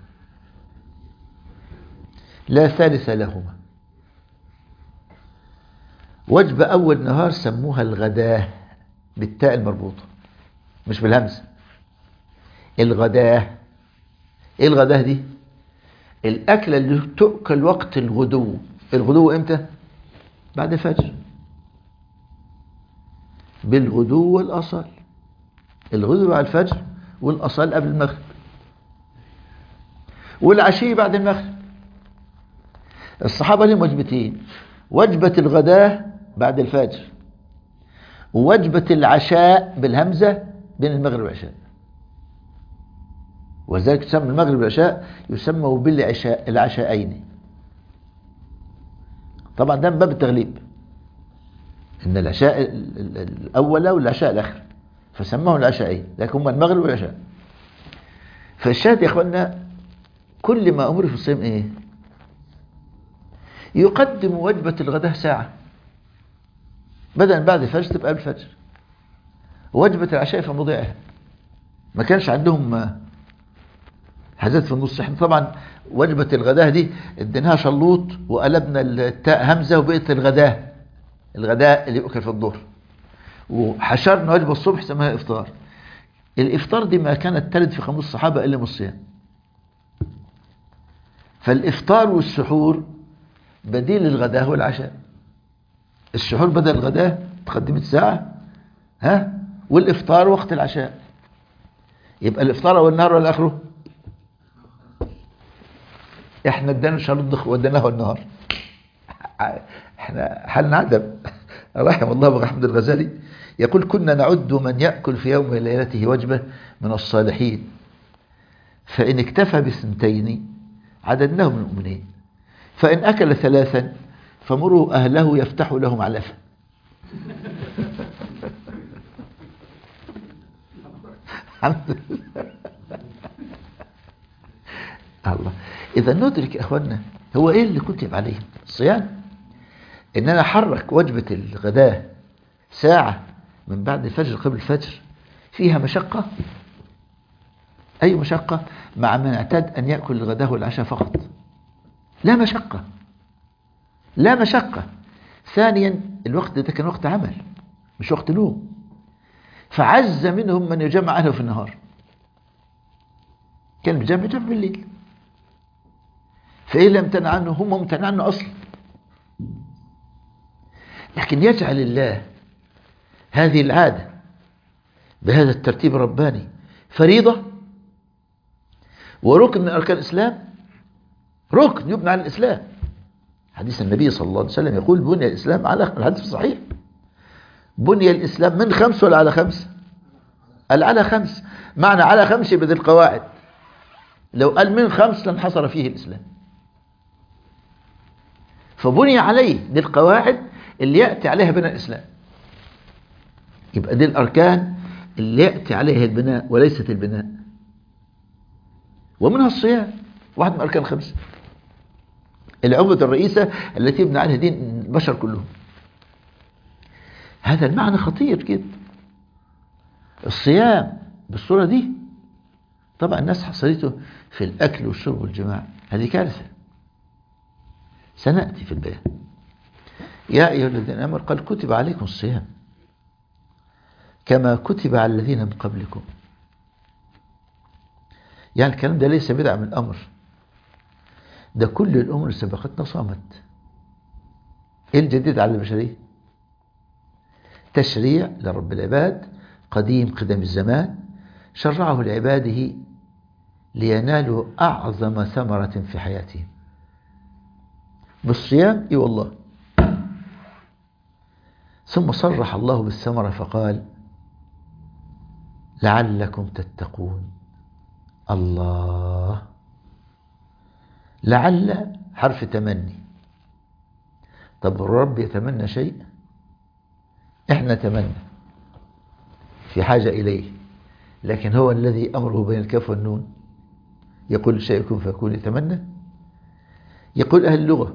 لا ثالث لهما. وجبة أول نهار سموها الغداة بالتاء المربوطة مش بالهمزة. الغداة. إيه الغداة دي؟ الأكلة اللي تؤكل وقت الغدو. الغدو إمتى؟ بعد الفجر، بالغدو والأصال. الغدو بعد الفجر والأصال قبل المغرب، والعشي بعد المغرب. الصحابة لهم وجبتين، وجبة الغداة بعد الفجر، ووجبة العشاء بالهمزة بين المغرب والعشاء. وذلك تسمى المغرب والعشاء يسمى بالعشاء، العشاءين. طبعا ده من باب التغليب، ان العشاء الاول والعشاء الاخر فسموه العشاءين، لكن هم المغرب والعشاء. فالشاهد يا اخوانا كل ما امر في الصيام ايه؟ يقدم وجبة الغداء ساعة، بدل بعد الفجر تبقى قبل الفجر. وجبة العشاء في موضعها. ما كانش عندهم حذفت في النص. احنا طبعا وجبة الغداء دي اديناها شلوط وقلبنا التاء همزة وبقت الغداء، الغداء اللي يؤكل في الظهر، وحشرنا وجبة الصبح سماها افطار. الافطار دي ما كانت ترد في قاموس الصحابة الا من الصيام. فالافطار والسحور بديل للغداء والعشاء. السحور بدل الغداء تقدمت ساعة، ها، والافطار وقت العشاء. يبقى الافطار اول النهار ولا اخره؟ احنا ادانا شرط وديناه النهار. احنا حالنا عدم. رحم الله ابو احمد الغزالي يقول: كنا نعد من يأكل في يوم ليلته وجبة من الصالحين، فإن اكتفى بثنتين عددناه من المؤمنين، فإن أكل ثلاثا فمروا أهله يفتحوا لهم علفا. الله. إذا ندرك يا أخوانا هو إيه اللي كتب عليه الصيام. إن أنا أحرك وجبة الغداء ساعة من بعد الفجر قبل الفجر فيها مشقة. أي مشقة مع من اعتاد أن يأكل الغداء والعشاء فقط؟ لا مشقة، لا مشقة. ثانيا الوقت ده كان وقت عمل مش وقت نوم، فعز منهم من يجمع أهله في النهار. كان بيجمع جمع بالليل، فإيه لم يمتنع عنه؟ هم ممتنع عنه أصلا. لكن يجعل الله هذه العادة بهذا الترتيب الرباني فريضة وركن من أركان الإسلام، ركن يبنى على الإسلام. حديث النبي صلى الله عليه وسلم يقول: بني الإسلام على، الحديث الصحيح، بني الإسلام من خمس ولا على خمس؟ قال على خمس. معنى على خمس يبقى القواعد. لو قال من خمس لانحصر فيه الإسلام. فبني عليه دي القواعد اللي يأتي عليها بناء الإسلام. يبقى دي الأركان اللي يأتي عليها البناء وليست البناء. ومنها الصيام، واحد من أركان الخمسة، العبودة الرئيسة التي يبنى عليها دين البشر كلهم. هذا المعنى خطير جدا. الصيام بالصورة دي طبعا الناس حصلته في الأكل والشرب والجماع، هذه كارثة سنأتي في البيان. يا أيها الذين آمنوا قال: كتب عليكم الصيام كما كتب على الذين من قبلكم. يعني الكلام ده ليس بدعة من الأمر، ده كل الأمور اللي سبقتنا صامت. إيه الجديد على البشرية؟ تشريع لرب العباد قديم قدم الزمان شرعه لعباده لينالوا أعظم ثمرة في حياتهم بالصيام. إي والله. ثم صرح الله بالثمرة فقال: لعلكم تتقون. الله. لعل حرف تمني. طب الرب يتمنى شيء؟ احنا نتمنى، في حاجة إليه، لكن هو الذي أمره بين الكاف والنون يقول شيء يكون فيكون. يتمنى. يقول أهل اللغة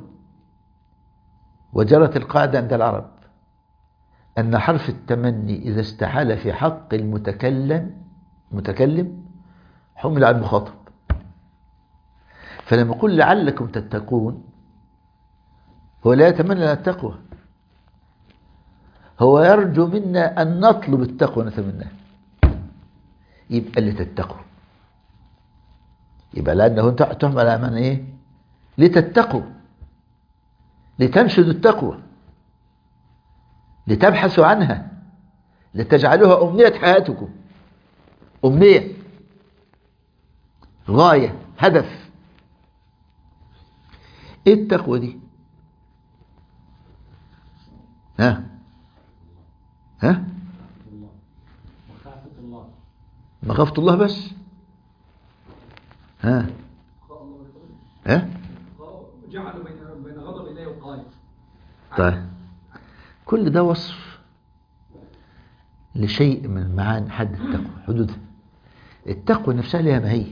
وجرت القاعدة عند العرب أن حرف التمني إذا استحال في حق المتكلم متكلم حمل على المخاطب. فلما يقول لعلكم تتقون هو لا يتمنى التقوى، هو يرجو منا أن نطلب التقوى نتمناه. يبقى اللي تتقوا، يبقى لأنه تحمل على من إيه؟ لتتقوا، لتنشدوا التقوى، لتبحثوا عنها، لتجعلوها أمنية حياتكم، أمنية، غاية، هدف. إيه التقوى دي؟ ها ها
مخافة الله.
مخافة الله بس. ها ها
جعلوا بين بين غضب الله وقاية.
طيب كل ده وصف لشيء من معاني حد التقوى، حدودها. التقوى نفسها لها ماهية،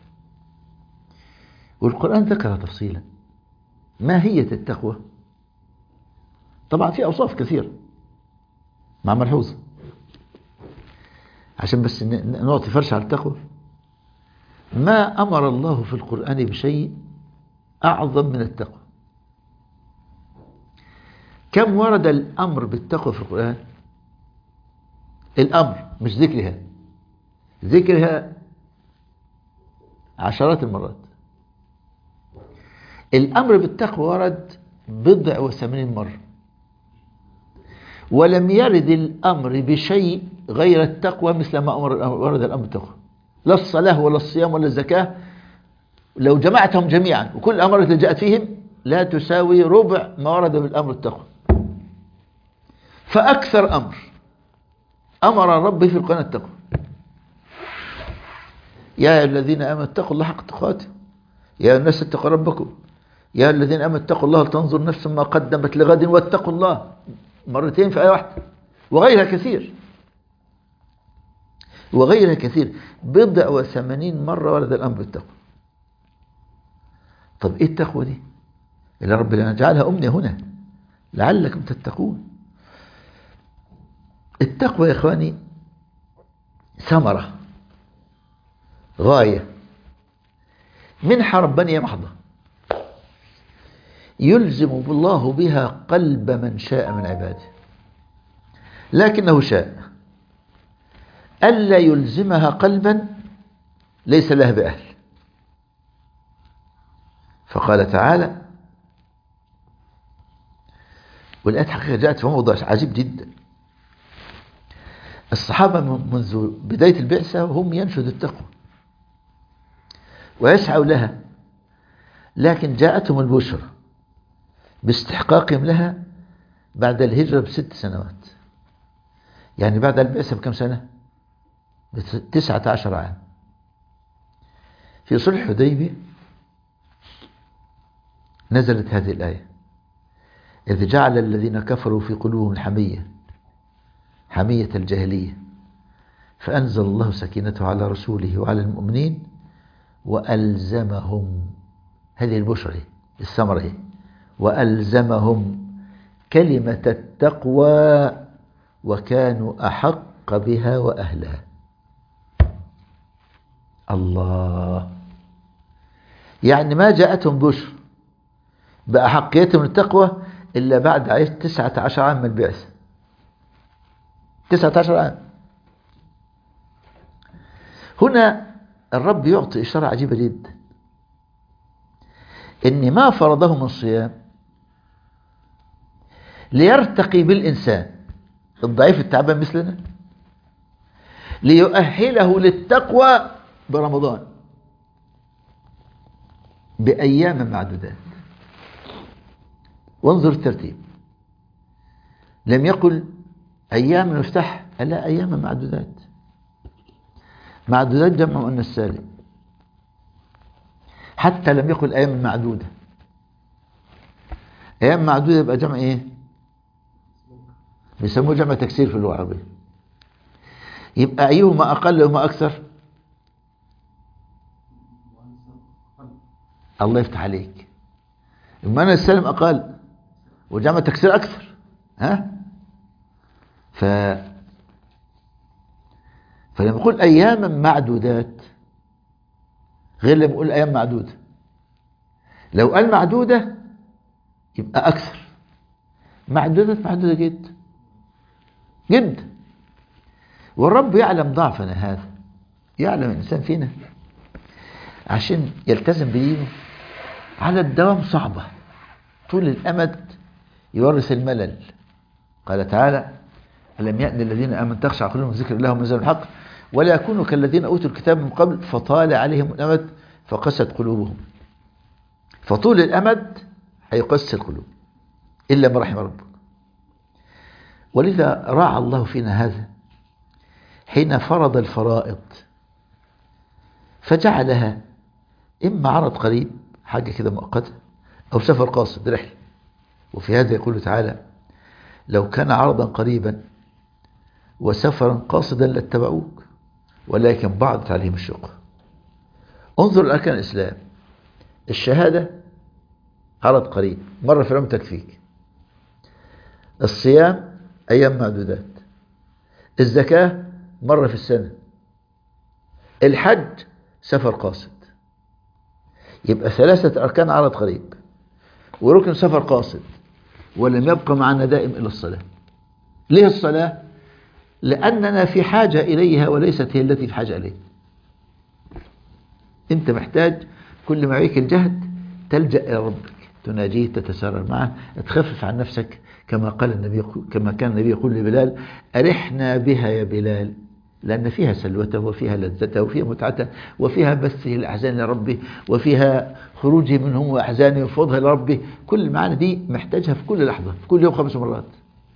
والقرآن ذكرها تفصيلا. ماهية التقوى طبعا في أوصاف كثيرة مع ملحوظة، عشان بس نعطي فرش على التقوى. ما أمر الله في القرآن بشيء أعظم من التقوى. كم ورد الأمر بالتقوى في القرآن؟ الأمر مش ذكرها، ذكرها عشرات المرات. الأمر بالتقوى ورد بضع وثمانين مرة، ولم يرد الأمر بشيء غير التقوى مثل ما أمر ورد الأمر بالتقوى. لا الصلاة ولا الصيام ولا الزكاة لو جمعتهم جميعا وكل الأمر التي جاءت فيهم لا تساوي ربع ما ورد بالأمر التقوى. فأكثر أمر أمر ربي في القرآن التقوى. يا أيها الذين آمنوا اتقوا الله حق تقاته يا أيها الناس اتقوا ربكم يا أيها الذين آمنوا اتقوا الله لتنظر نفس ما قدمت لغد واتقوا الله، مرتين في آية واحدة، وغيرها كثير وغيرها كثير بضع وثمانين مرة ورد الأمر بالتقوى. طب إيه التقوى دي اللي رب لنا جعلها أمنية هنا لعلكم تتقون؟ التقوى يا إخواني ثمرة، غاية، منحة ربانية محضة يلزم الله بها قلب من شاء من عباده، لكنه شاء ألا يلزمها قلبا ليس لها بأهل، فقال تعالى، والآية حقيقة جاءت في موضوع عجيب جدا. الصحابة منذ بداية البعثة هم ينشدوا التقوى ويسعوا لها، لكن جاءتهم البشرى باستحقاقهم لها بعد الهجرة بست سنوات، يعني بعد البعثة بكم سنة؟ بتسعة عشر عام. في صلح الحديبية نزلت هذه الآية: إذ جعل الذين كفروا في قلوبهم الحمية حمية الجاهلية فأنزل الله سكينته على رسوله وعلى المؤمنين وألزمهم، هذه البشرى الثمرة، وألزمهم كلمة التقوى وكانوا أحق بها وأهلها. الله، يعني ما جاءتهم بشر بأحقيتهم التقوى إلا بعد عيش تسعة عشر عام من البعثة، تسعة عشر عام. هنا الرب يعطي إشارة عجيبة جدا، إن ما فرضه من صيام ليرتقي بالإنسان الضعيف التعبان مثلنا، ليؤهله للتقوى برمضان بأيام معدودات. وانظر الترتيب، لم يقل أيام نفتح، لا، أيام معدودات. معدودات جمع مؤنث سالم، حتى لم يقل أيام معدودة. أيام معدودة يبقى جمع إيه؟ بيسموه جمع تكسير في اللغة العربية. يبقى أيهما أقل وما أكثر؟ الله يفتح عليك، المؤنث السالم أقل وجمع تكسير أكثر. ها؟ ف فلما يقول أياما معدودات غير لما يقول أيام معدودة. لو قال معدودة يبقى أكثر، معدودة معدودة جدا جدا. والرب يعلم ضعفنا هذا، يعلم الإنسان فينا عشان يلتزم بدينه على الدوام صعبة، طول الأمد يورث الملل. قال تعالى: ألم يأن الذين آمنوا تخشع قلوبهم ذكر الله ونزل الحق ولا يكونوا كالذين أوتوا الكتاب من قبل فطال عليهم الأمد فقست قلوبهم. فطول الأمد هيقسي القلوب إلا ما رحم ربك. ولذا راعى الله فينا هذا حين فرض الفرائض، فجعلها إما عرض قريب، حاجة كده مؤقتة، أو سفر قاصد، رحلة. وفي هذا يقول تعالى: لو كان عرضا قريبا وسفرا قاصدا لاتبعوك ولكن بعضت عليهم الشقة. انظر الأركان الإسلام: الشهادة عرض قريب، مرة في العمر تكفيك. الصيام أيام معدودات. الزكاة مرة في السنة. الحج سفر قاصد، يبقى ثلاثة أركان عرض طريق وركن سفر قاصد، ولم يبقى معنا دائم إلى الصلاة. ليه الصلاة؟ لأننا في حاجة إليها وليست هي التي في حاجة إليها. أنت محتاج كل ما عليك الجهد تلجأ إلى ربك، تناجيه، تتسرر معه، تخفف عن نفسك، كما قال النبي، كما كان النبي يقول لبلال: أرحنا بها يا بلال، لأن فيها سلوته وفيها لذته وفيها متعته وفيها بثه الأحزان لربه وفيها خروجه من هم وأحزانه وفوضها لربه. كل المعاني دي محتاجها في كل لحظة، في كل يوم خمس مرات.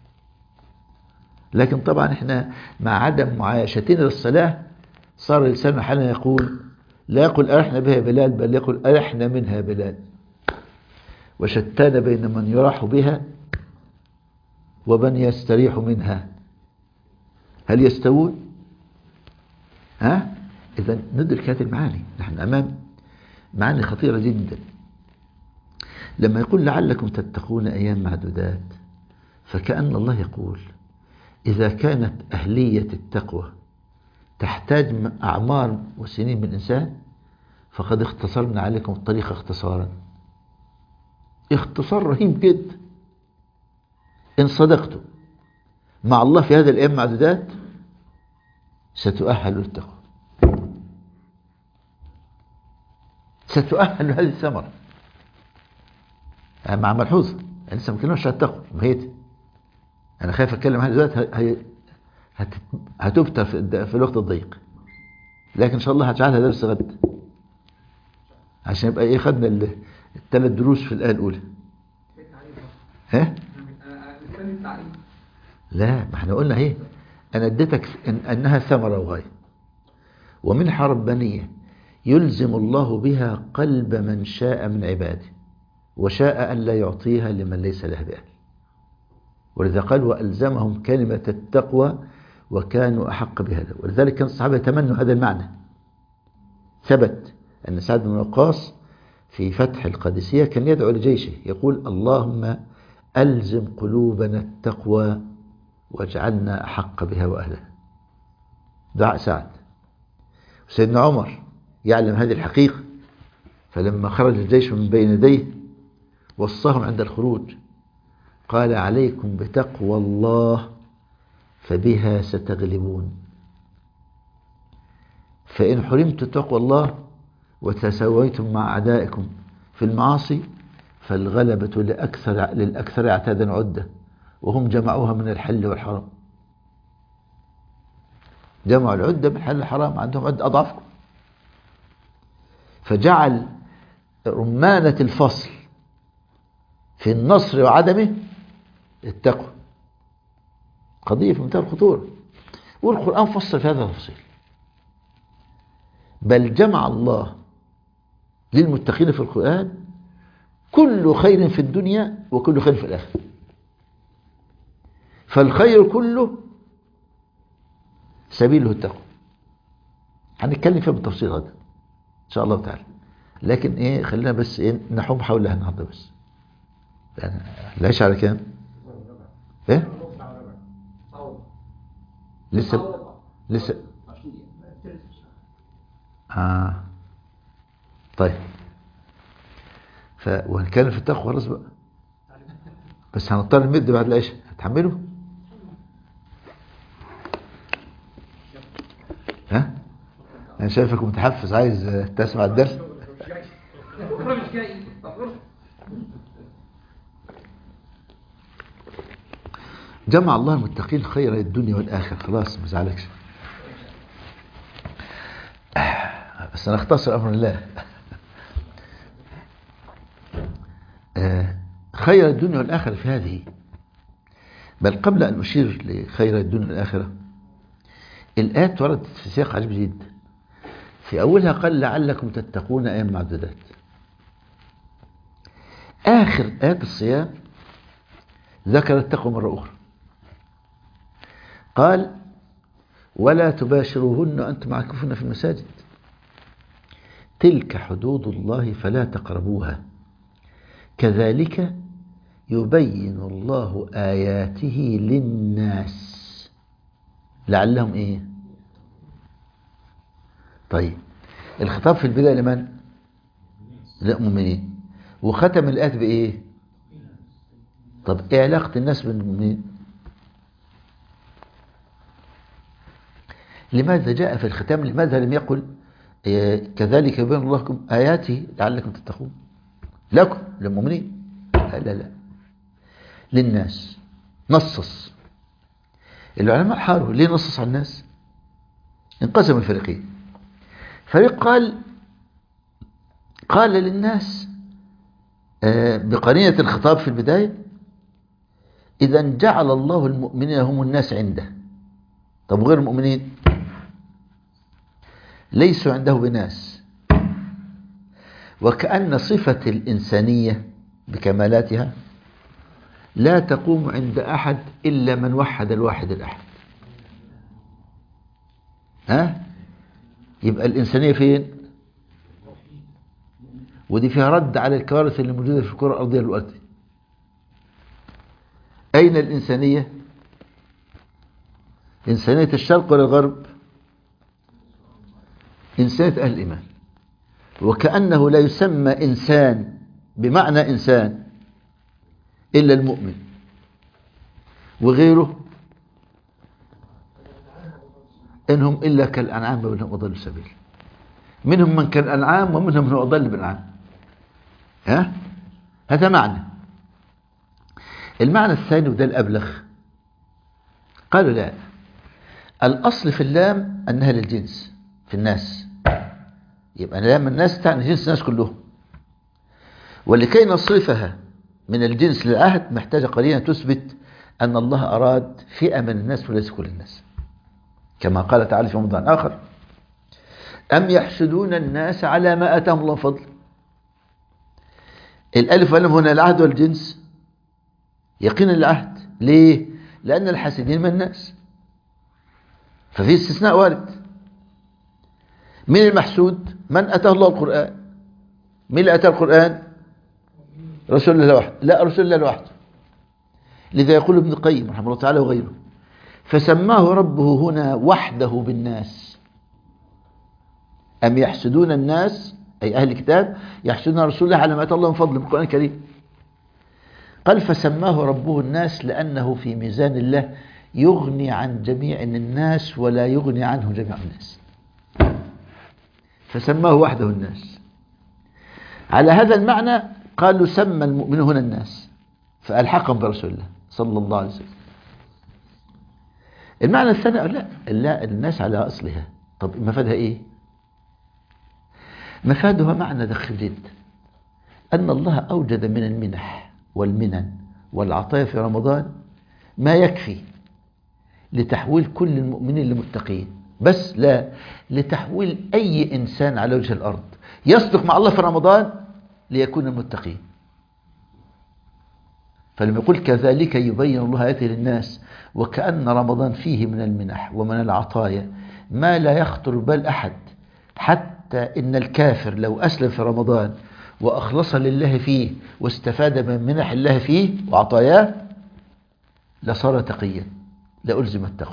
لكن طبعا احنا مع عدم معايشتنا للصلاة صار لسانه حالا يقول، لا يقول أرحنا بها بلال، بل يقول أرحنا منها بلال. وشتان بين من يراح بها ومن يستريح منها، هل يستوون؟ ها؟ إذا ندرك هذه المعاني، نحن أمام معاني خطيرة جدا. لما يقول لعلكم تتقون أيام معدودات، فكأن الله يقول إذا كانت أهلية التقوى تحتاج أعمار وسنين من الإنسان، فقد اختصرنا عليكم الطريق اختصارا، اختصار رهيب جدا. إن صدقتم مع الله في هذه الأيام معدودات ستؤهل للتقوى، ستؤهل هذه الثمرة. مع ملحوظة لسه ما كناش على التقوى مهيت، أنا خايف أتكلم عنها دلوقتي هتبتر في, في الوقت الضيق، لكن إن شاء الله هجعلها درس غد عشان يبقى إيه، خدنا الثلاث دروس في الآية الأولى. ها؟ لا، ما احنا قلنا ايه، أنا اديتك إن أنها ثمرة وغاية ومنحة ربانية يلزم الله بها قلب من شاء من عباده، وشاء أن لا يعطيها لمن ليس له بأهل. ولذا قال وألزمهم كلمة التقوى وكانوا أحق بها. ولذلك كان الصحابة يتمنوا هذا المعنى. ثبت أن سعد بن وقاص في فتح القادسية كان يدعو لجيشه يقول اللهم ألزم قلوبنا التقوى واجعلنا أحق بها وأهلها. دعاء سعد. سيدنا عمر يعلم هذه الحقيقة، فلما خرج الجيش من بين يديه وصاهم عند الخروج قال عليكم بتقوى الله فبها ستغلبون، فإن حرمت تقوى الله وتساويتم مع أعدائكم في المعاصي فالغلبة لأكثر للأكثر اعتادا عدة، وهم جمعوها من الحل والحرام. جمعوا العدة بالحل والحرام، عندهم عدة أضعفكم. فجعل رمانة الفصل في النصر وعدمه التقوى، قضية في منتهى الخطورة. والقرآن فصل في هذا التفصيل، بل جمع الله للمتقين في القرآن كل خير في الدنيا وكل خير في الآخرة. فالخير كله سبيله التقوى. هنتكلم فيها بالتفصيل غدا إن شاء الله تعالى، لكن إيه، خلينا بس إيه نحوم حولها النهارده بس. يعني العيش على كام؟ إيه؟ لسه لسه آه طيب. ف وهنتكلم في التقوى خلاص بقى، بس هنضطر نمد بعد العشاء. هتحملوا؟ ها؟ انا شايفك متحفز عايز تسمع الدرس. جمع الله المتقين خير الدنيا والآخرة. خلاص ما زعلكش، بس انا اختصر امر الله. خير الدنيا والآخرة في هذه. بل قبل أن أشير لخير الدنيا والآخرة، الآيات وردت في سياق عجيب جدا. في أولها قال لعلكم تتقون أيام معدودات. آخر آيات الصيام ذكر التقوى مرة أخرى، قال ولا تباشروهن وأنتم عاكفون في المساجد تلك حدود الله فلا تقربوها كذلك يبين الله آياته للناس لعلهم إيه. طيب الخطاب في البداية لمن؟ للمؤمنين. وختم الآيات بإيه؟ طب إيه علاقة الناس بالمؤمنين؟ لماذا جاء في الختام؟ لماذا لم يقل إيه كذلك يبين الله لكم آياته لعلكم تتقون؟ لكم للمؤمنين؟ لا لا لا، للناس. نصص العلماء حاروا ليه نصص على الناس؟ انقسم الفريقين. فريق قال قال للناس بقرينة الخطاب في البداية إذا جعل الله المؤمنين هم الناس عنده. طب غير المؤمنين ليسوا عنده بناس، وكأن صفة الإنسانية بكمالاتها لا تقوم عند أحد إلا من وحد الواحد الأحد. ها؟ يبقى الإنسانية فين؟ ودي فيها رد على الكوارث اللي موجودة في الكرة الأرضية دلوقتي. أين الإنسانية؟ إنسانية الشرق ولا الغرب؟ إنسانية أهل الإيمان. وكأنه لا يسمى إنسان بمعنى إنسان إلا المؤمن، وغيره إنهم إلا كالأنعام ومنهم أضل السبيل. منهم من كالأنعام ومنهم من أضل بالأنعام. ها؟ هذا معنى. المعنى الثاني وده الأبلغ، قالوا لا، الأصل في اللام أنها للجنس في الناس، يبقى لام الناس تعني جنس الناس كلهم، ولكي نصرفها من الجنس للعهد محتاجة قرينة تثبت أن الله أراد فئة من الناس وليس كل الناس، كما قال تعالى في موضع آخر أم يحسدون الناس على ما آتاهم الله فضل. الألف واللام هنا العهد والجنس يقين العهد. ليه؟ لأن الحاسدين من الناس، ففي استثناء وارد. من المحسود؟ من أتاه الله القرآن. من اللي أتاه القرآن؟ رسول الله وحده. لا، رسول الله وحده. لذا يقول ابن القيم رحمه الله تعالى وغيره فسماه ربه هنا وحده بالناس. أم يحسدون الناس أي أهل الكتاب يحسدون رسول الله على ما أتى الله من فضل بالقرآن الكريم. قال فسماه ربه الناس لأنه في ميزان الله يغني عن جميع الناس ولا يغني عنه جميع الناس، فسماه وحده الناس. على هذا المعنى قالوا سمى المؤمن هنا الناس فألحقهم برسول الله صلى الله عليه وسلم. المعنى الثاني لا, لا الناس على أصلها. طب مفادها إيه؟ مفادها معنى دقيق جدا، أن الله أوجد من المنح والمنن والعطايا في رمضان ما يكفي لتحويل كل المؤمنين لمتقين، بس لا لتحويل أي إنسان على وجه الأرض يصدق مع الله في رمضان ليكون المتقين. فلما يقول كذلك يبين الله آياته للناس، وكأن رمضان فيه من المنح ومن العطايا ما لا يخطر بال أحد، حتى إن الكافر لو أسلم في رمضان وأخلص لله فيه واستفاد من منح الله فيه وعطاياه لصار تقيا لألزم التقوى.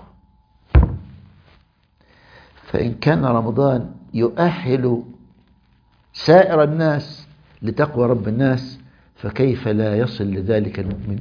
فإن كان رمضان يؤهل سائر الناس لتقوى رب الناس فكيف لا يصل لذلك المؤمن؟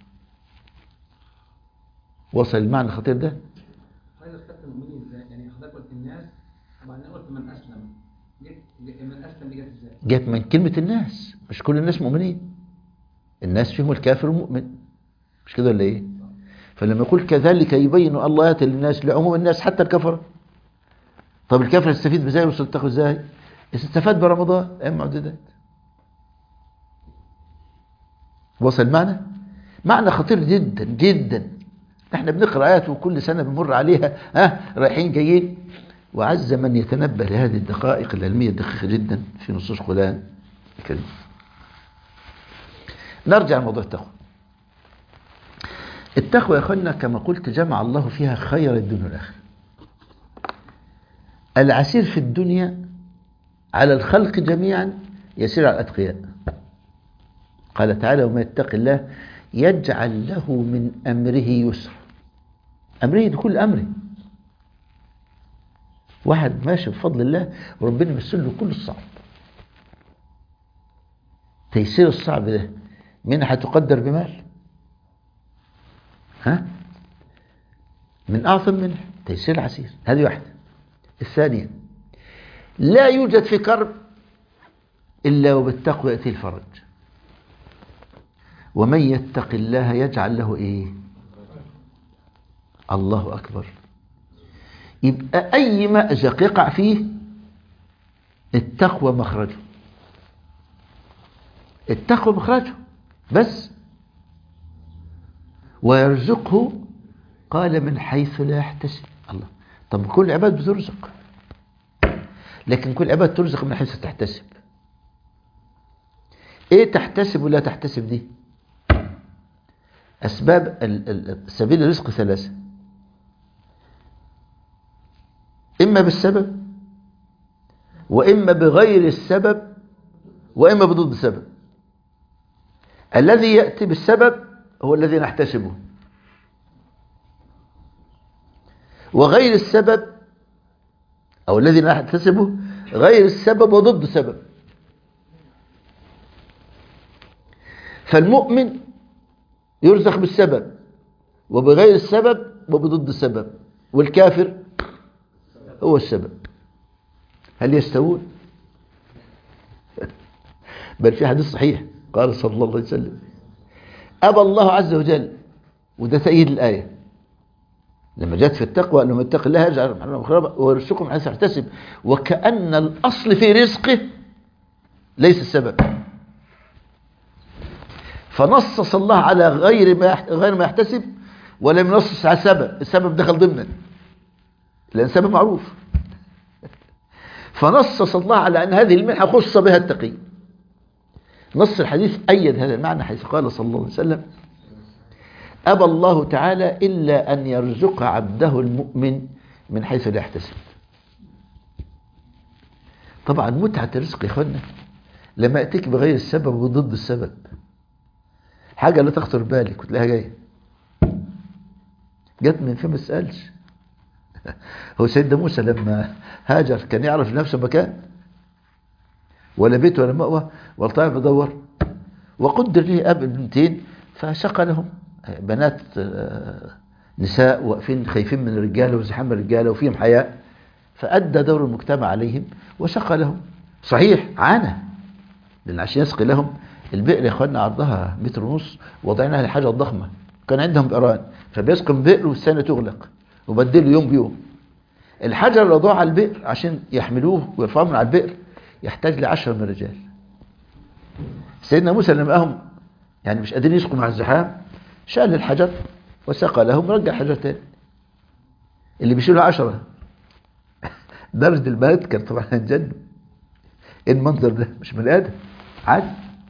وصل المعنى الخطير ده؟
عايز استخدم المؤمنين ازاي؟ يعني حضرتك قلت الناس وبعدين قلت من اسلم، جت من اسلم دي جت ازاي؟
جت من كلمة الناس، مش كل الناس مؤمنين، الناس فيهم الكافر والمؤمن، مش كده ولا ايه؟ فلما يقول كذلك يبين الله آياته للناس لعموم الناس حتى الكفر. طب الكافر يستفيد بزاي ويصدقه ازاي؟ استفاد برمضان ايه معدودات. وصل المعنى؟ معنى خطير جدا جدا. احنا بنقرأ آيات وكل سنة بنمر عليها ها رايحين جايين، وعز من يتنبه لهذه الدقائق العلمية الدقيقة جدا في نصوص القرآن الكريم. نرجع لموضوع التقوى. التقوى يا اخوانا كما قلت جمع الله فيها خير الدنيا والآخرة. العسير في الدنيا على الخلق جميعا يسير على الأتقياء. قال تعالى وما يتق الله يجعل له من أمره يسر. أمره كل أمره، واحد ماشي بفضل الله وربنا يمثل له كل الصعب. تيسير الصعب ده من هتقدر بمال؟ ها؟ من أعظم منه تيسير العسير. هذه واحدة. الثانية، لا يوجد في كرب إلا وبالتقوى يأتي الفرج. ومن يتق الله يجعل له إيه؟ الله أكبر. يبقى أي مأزق يقع فيه التقوى مخرجه، التقوى مخرجه بس. ويرزقه قال من حيث لا يحتسب. الله، طب كل عباد بترزق، لكن كل عباد ترزق من حيث تحتسب. ايه تحتسب ولا تحتسب دي؟ اسباب سبيل الرزق ثلاثة: اما بالسبب، واما بغير السبب، واما بضد السبب. الذي يأتي بالسبب هو الذي نحتسبه، وغير السبب أو الذي نحتسبه غير السبب وضد السبب. فالمؤمن يرزق بالسبب وبغير السبب وبضد السبب، والكافر هو السبب. هل يستوون؟ بل في حديث صحيح قال صلى الله عليه وسلم: أبى الله عز وجل، وده تأييد الآية لما جاءت في التقوى أنه يتق الله يجعل محرما مخرجا ويرزقه من حيث يحتسب، وكأن الأصل في رزقه ليس السبب. فنصص الله على غير ما غير ما يحتسب، ولم ينصص على السبب. السبب دخل ضمنا لأن السبب معروف. فنصص الله على أن هذه المنحة خص بها التقي. نص الحديث أيد هذا المعنى حيث قال صلى الله عليه وسلم: أبى الله تعالى إلا أن يرزق عبده المؤمن من حيث لا يحتسب. طبعا متعة الرزق يا اخوانا لما يأتيك بغير السبب وضد السبب، حاجة لا تخطر بالك وتلاقيها جاية. جت من فين ما تسألش. هو سيدنا موسى لما هاجر كان يعرف نفسه مكان ولا بيت ولا مأوى ولا طالع بدور، وقدر ليه أب بنتين فشق لهم بنات نساء واقفين خايفين من الرجاله وزحام الرجاله وفيهم حياء، فأدى دور المجتمع عليهم وشق لهم. صحيح عانى، لأن عشان يسقي لهم البئر يا اخوانا عرضها متر ونص، وضعناها لحاجة ضخمة، كان عندهم بئران فبيسقي بئر والثانية تغلق وبدله يوم بيوم. الحجر اللي ضاع على البئر عشان يحملوه ويرفعوه من على البئر يحتاج لعشرة من الرجال. سيدنا موسى لما لقاهم يعني مش قادرين يسقوا مع الزحام شال الحجر وسقى لهم ورجع الحجر تاني. اللي بيشيلوا عشرة درجة البلد كان طبعا هنجنوا. ايه المنظر ده؟ مش من ادم عادي.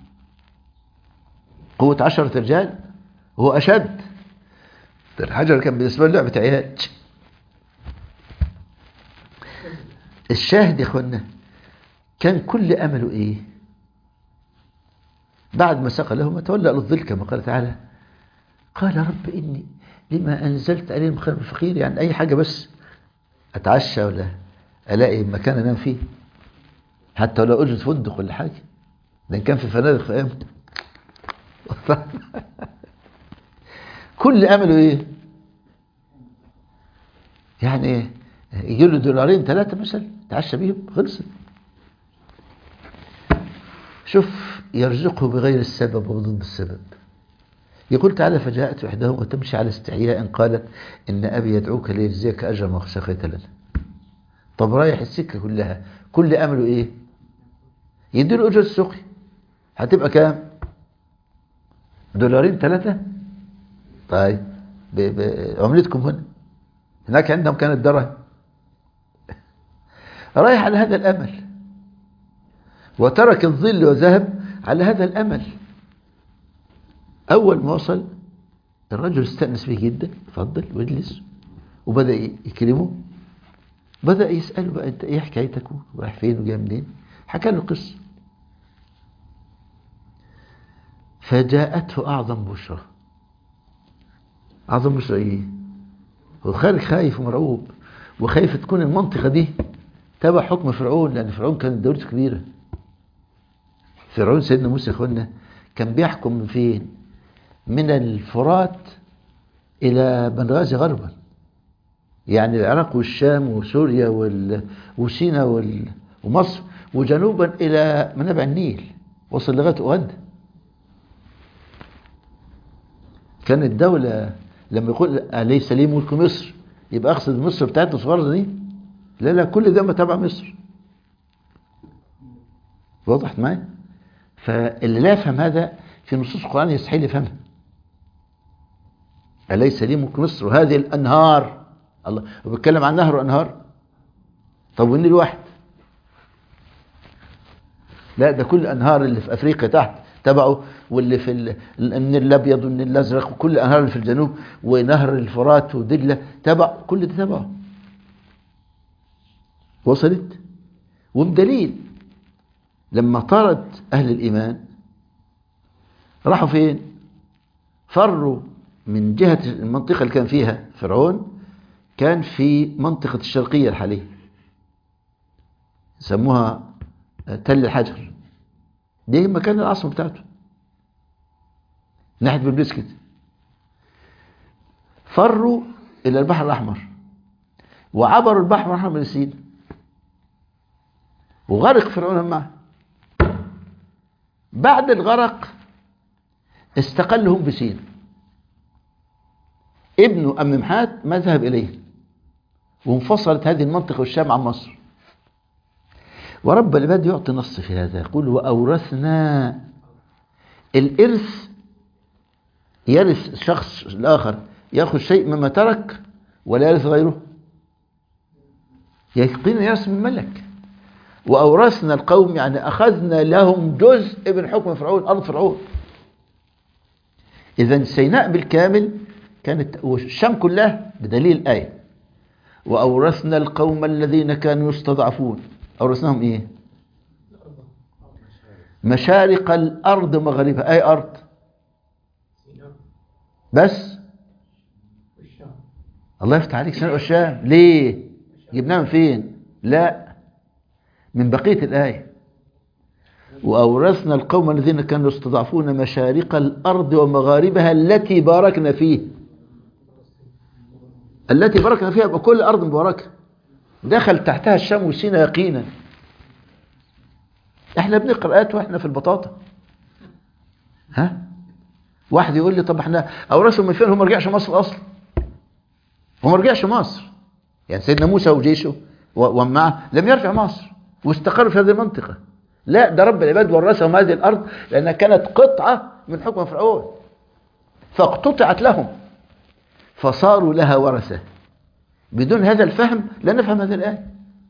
قوة عشرة رجال هو اشد. ده الحجر كان بالنسبة له لعبة عيال. الشاهد يا اخوانا كان كل امله ايه؟ بعد ما سقى لهم تولى للظل كما قال تعالى: قال رب إني لما أنزلت عليهم خير الفقير. يعني أي حاجة بس أتعشى ولا ألاقي مكان أنام فيه، حتى لو أجد فندق ولا حاجة، لأن كان في فنادق في أيامه. كل أمله إيه؟ يعني إيه؟ يجي له دولارين ثلاثة مثلا تعشى بيهم خلصت. شوف يرزقه بغير السبب وضد السبب. يقول تعالى: فجاءت إحداهم وتمشي على استحياء قالت إن أبي يدعوك ليجزيك أجر ما سقيت لنا. طب رايح السكة كلها كل أمله إيه؟ يديله أجر السقي. هتبقى كام؟ دولارين ثلاثة؟ طيب بعملتكم هنا، هناك عندهم كانت درهم. رايح على هذا الأمل وترك الظل وذهب على هذا الأمل. أول ما وصل الرجل استأنس به جدا، تفضل واجلس، وبدأ يكلمه، بدأ يسأله بقى: أنت إيه حكايتك ورايح فين وجاي منين؟ حكى له قصة. فجاءته أعظم بشرى. أعظم بشرى إيه؟ هو خارج خايف ومرعوب وخايف تكون المنطقة دي تبع حكم فرعون، لأن فرعون كانت دولته كبيرة. فرعون سيدنا موسى يا اخوانا كان بيحكم من فين؟ من الفرات إلى بنغازي غربا، يعني العراق والشام وسوريا وال... وسيناء وال... ومصر، وجنوبا إلى منابع النيل، وصل لغاية أوغندا. كانت الدولة لما يقول أليس لي ملك مصر يبقى أقصد مصر بتاعتنا الصغيرة دي؟ لا لا، كل ده ما تبع مصر. وضحت معي؟ فاللي لا يفهم هذا في نصوص القرآن يستحيل يفهمها. أليس لي ملك مصر وهذه الأنهار، الله وبيتكلم عن نهر وأنهار. طب والنيل واحد؟ لا، ده كل الأنهار اللي في أفريقيا تحت تبعه، واللي في النيل الأبيض والنيل الأزرق وكل الأنهار اللي في الجنوب ونهر الفرات ودجلة تبع، كل ده تبعه. وصلت؟ وبدليل لما طارد أهل الإيمان راحوا فين؟ فروا من جهة المنطقة اللي كان فيها فرعون، كان في منطقة الشرقية الحالية سموها تل الحجر، دي مكان العاصمة بتاعته ناحية بلبيس كده. فروا إلى البحر الأحمر وعبروا البحر الأحمر من سيناء، وغرق فرعون معه. بعد الغرق استقلهم بسيناء، ابنه أممحات ما ذهب إليه، وانفصلت هذه المنطقة والشام عن مصر. ورب العباد يعطي نص في هذا، يقول وأورثنا. الإرث يرث شخص الآخر، يأخذ شيء مما ترك ولا يرث غيره، يقين يرث من ملك. وأورثنا القوم يعني أخذنا لهم جزء من حكم فرعون، أرض فرعون. إذن سيناء بالكامل كانت، والشام كلها، بدليل الآية وأورثنا القوم الذين كانوا يستضعفون. أورثناهم إيه؟ مشارق الأرض مغاربها. أي أرض؟ بس الله يفتح عليك، سيناء والشام. ليه؟ جبناها من فين؟ لا، من بقية الآية وأورثنا القوم الذين كانوا يستضعفون مشارق الأرض ومغاربها التي باركنا فيه. التي باركنا فيها بكل أرض مباركة، دخل تحتها الشام وسيناء يقينا. احنا بنقرأ آيات واحنا في البطاطا. ها؟ واحد يقول لي طب احنا أورثهم من فين؟ هم ما رجعش مصر أصلا. هم ما رجعش مصر، يعني سيدنا موسى وجيشه ومعه لم يرجع مصر واستقروا في هذه المنطقة. لا، ده رب العباد ورثهم هذه الأرض لأنها كانت قطعة من حكم فرعون، فاقتطعت لهم فصاروا لها ورثة. بدون هذا الفهم لا نفهم هذه الآية.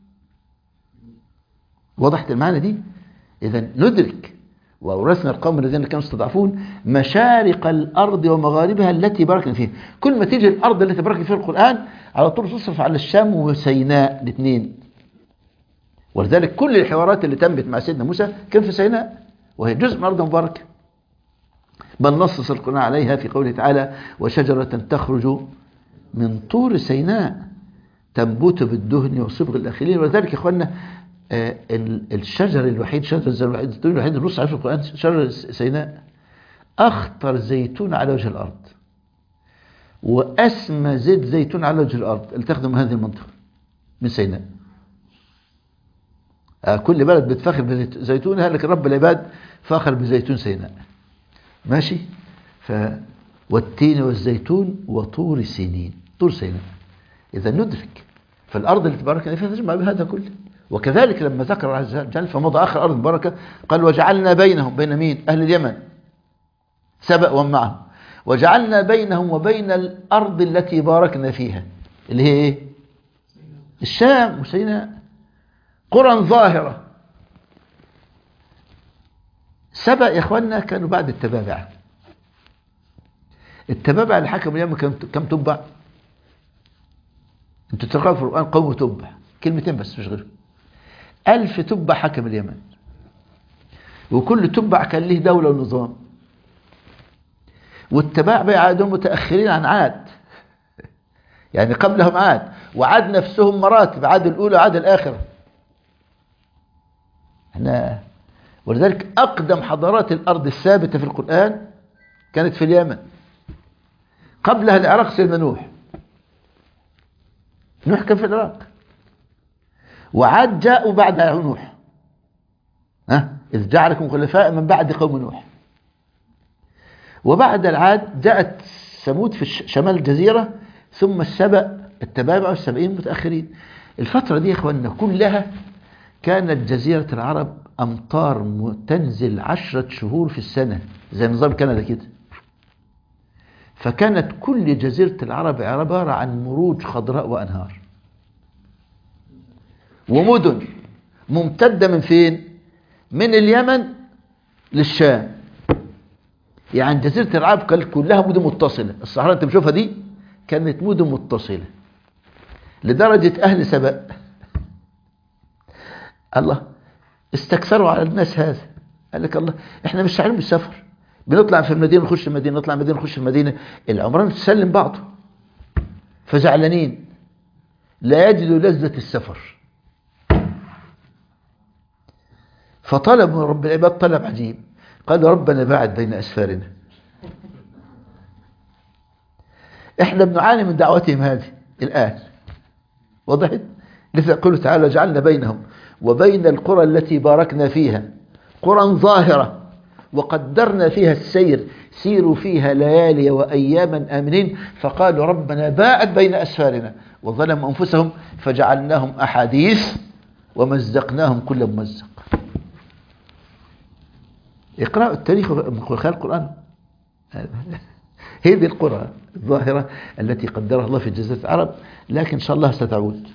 وضحت المعنى دي؟ إذا ندرك وأورثنا القوم الذين كانوا يستضعفون مشارق الأرض ومغاربها التي باركنا فيها. كل ما تيجي الأرض التي باركنا فيها القرآن على طول تصرف على الشام وسيناء الاثنين. ولذلك كل الحوارات اللي تمت مع سيدنا موسى كان في سيناء، وهي جزء من أرض مباركة. بل نصص القرآن عليها في قوله تعالى وشجرة تخرج من طور سيناء تنبت بالدهن وصبغ الآخرين. ولذلك يا إخواننا آه الشجر الوحيد، شجر الزيتون الوحيد اللي نص عليه في القرآن شجر سيناء، أخطر زيتون على وجه الأرض وأسمى زيت زيتون على وجه الأرض اللي تخدم هذه المنطقة من سيناء. آه كل بلد بتفخر بزيتونها، لكن رب العباد فاخر بزيتون سيناء. ماشي؟ ف والتين والزيتون وطور سينين، طور سيناء. إذا ندرك فالأرض اللي تباركنا فيها تجمع بهذا كله. وكذلك لما ذكر الله عز وجل فمضى آخر أرض بركة قال وجعلنا بينهم، بين مين؟ أهل اليمن سبأ ومعهم، وجعلنا بينهم وبين الأرض التي باركنا فيها اللي هي إيه؟ الشام وسيناء، قرى ظاهرة. سبأ يا إخواننا كانوا بعد التبابع. التبابع اللي حكموا اليمن كم تبع؟ انتوا تقرأوا في القرآن قوم تبع، كلمتين بس مش غيره. ألف تبع حكم اليمن، وكل تبع كان له دولة ونظام. والتباع بقى عادهم متأخرين عن عاد، يعني قبلهم عاد، وعاد نفسهم مراتب، عاد الأولى وعاد الآخرة. احنا ولذلك أقدم حضارات الأرض الثابتة في القرآن كانت في اليمن، قبلها العراق سيدنا نوح. نوح كان في العراق، وعاد جاءوا بعد نوح، ها إذ جعلكم خلفاء من بعد قوم نوح. وبعد العاد جاءت ثمود في شمال الجزيرة، ثم السبأ التبابع والسبعين متأخرين. الفترة دي يا إخواننا كلها كانت جزيرة العرب أمطار تنزل عشرة شهور في السنة زي نظام كندا كده. فكانت كل جزيرة العرب عبارة عن مروج خضراء وأنهار ومدن ممتدة من فين؟ من اليمن للشام. يعني جزيرة العرب كانت كلها مدن متصلة. الصحراء انت بتشوفها دي كانت مدن متصلة، لدرجة أهل سبأ الله استكثروا على الناس هذا. قال لك الله احنا مش شاعرين بالسفر، بنطلع في المدينة نخش المدينة، نطلع المدينة نخش المدينة، العمران تسلم بعضه. فزعلانين لا يجدوا لذة السفر، فطلب من رب العباد طلب عجيب، قال ربنا باعد بين أسفارنا. احنا بنعاني من دعوتهم هذه الآن، وضحت؟ لذا قوله تعالى جعلنا بينهم وبين القرى التي باركنا فيها قرى ظاهرة وقدرنا فيها السير سيروا فيها ليالي وأياما آمنين، فقالوا ربنا باعد بين أسفارنا وظلموا أنفسهم فجعلناهم أحاديث ومزقناهم كل ممزق. اقرأوا التاريخ من خلال القرآن. هذه القرى الظاهرة التي قدرها الله في جزيرة العرب، لكن إن شاء الله ستعود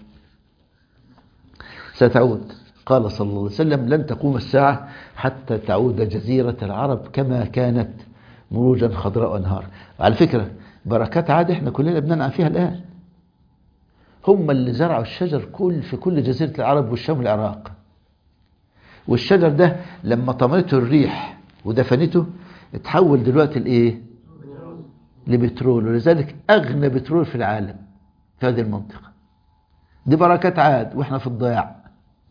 ستعود. قال صلى الله عليه وسلم لن تقوم الساعة حتى تعود جزيرة العرب كما كانت مروجا خضراء وأنهار. على فكرة بركات عاد احنا كلنا بننعم فيها الآن. هم اللي زرعوا الشجر كل في كل جزيرة العرب والشام والعراق، والشجر ده لما طمنته الريح ودفنته اتحول دلوقتي لايه؟ لبترول، ولذلك اغنى بترول في العالم في هذه المنطقة. دي بركات عاد واحنا في الضياع.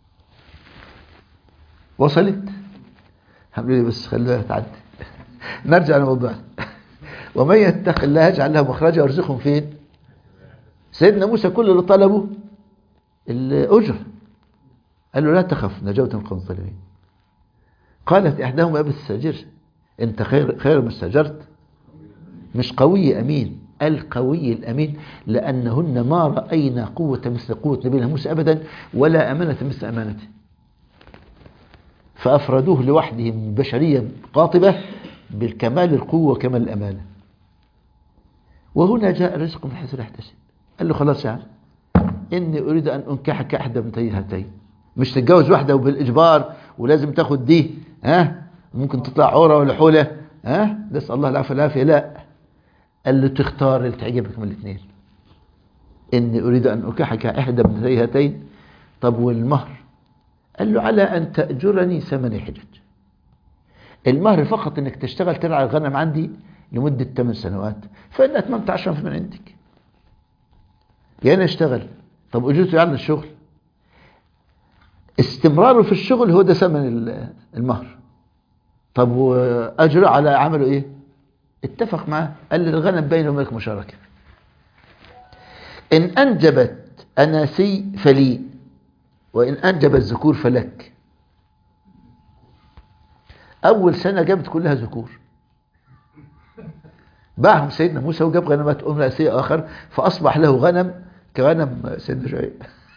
وصلت؟ حبيبي بس خليها تعدي. نرجع لموضوعنا. ومن يتق الله يجعل له مخرجا ويرزقهم فين؟ سيدنا موسى كل اللي طلبه الأجر، قال له لا تخف نجوت من القوم الظالمين. قالت إحداهما يا أبت استأجر أنت خير خير ما استأجرت. مش قوي أمين، القوي الأمين، لأنهن ما رأينا قوة مثل قوة نبينا موسى أبدا ولا أمانة مثل أمانته، فأفردوه لوحده من بشرية قاطبة بالكمال القوة وكمال الأمانة. وهنا جاء الرزق من حيث لا يحتسب. قال له خلاص يا عم إني أريد أن أنكحك أحدى بنتي هاتين. مش تتجوز واحدة وبالإجبار ولازم تاخد دي، ها ممكن تطلع عورة ولا حولة، ها نسأل الله العافية والعافية. لا، قال له تختار اللي تعجبك من الاثنين. إني أريد أن أنكحك أحدى بنتي هاتين. طب والمهر؟ قال له على أن تأجرني ثماني حجج. المهر فقط إنك تشتغل ترعى الغنم عندي لمدة ثمان سنوات، فإن أتممت عشرا من عندك. يعني اشتغل، طب أجرته على الشغل، استمراره في الشغل هو ده ثمن المهر. طب وأجره على عمله إيه؟ اتفق معاه، قال لي الغنم بينه وبينك مشاركة. إن أنجبت أناسي فلي وإن أنجب الذكور فلك. أول سنة جابت كلها ذكور، باعهم سيدنا موسى وجاب غنمات أم رأسية آخر، فأصبح له غنم كغنم سيدنا شعيب.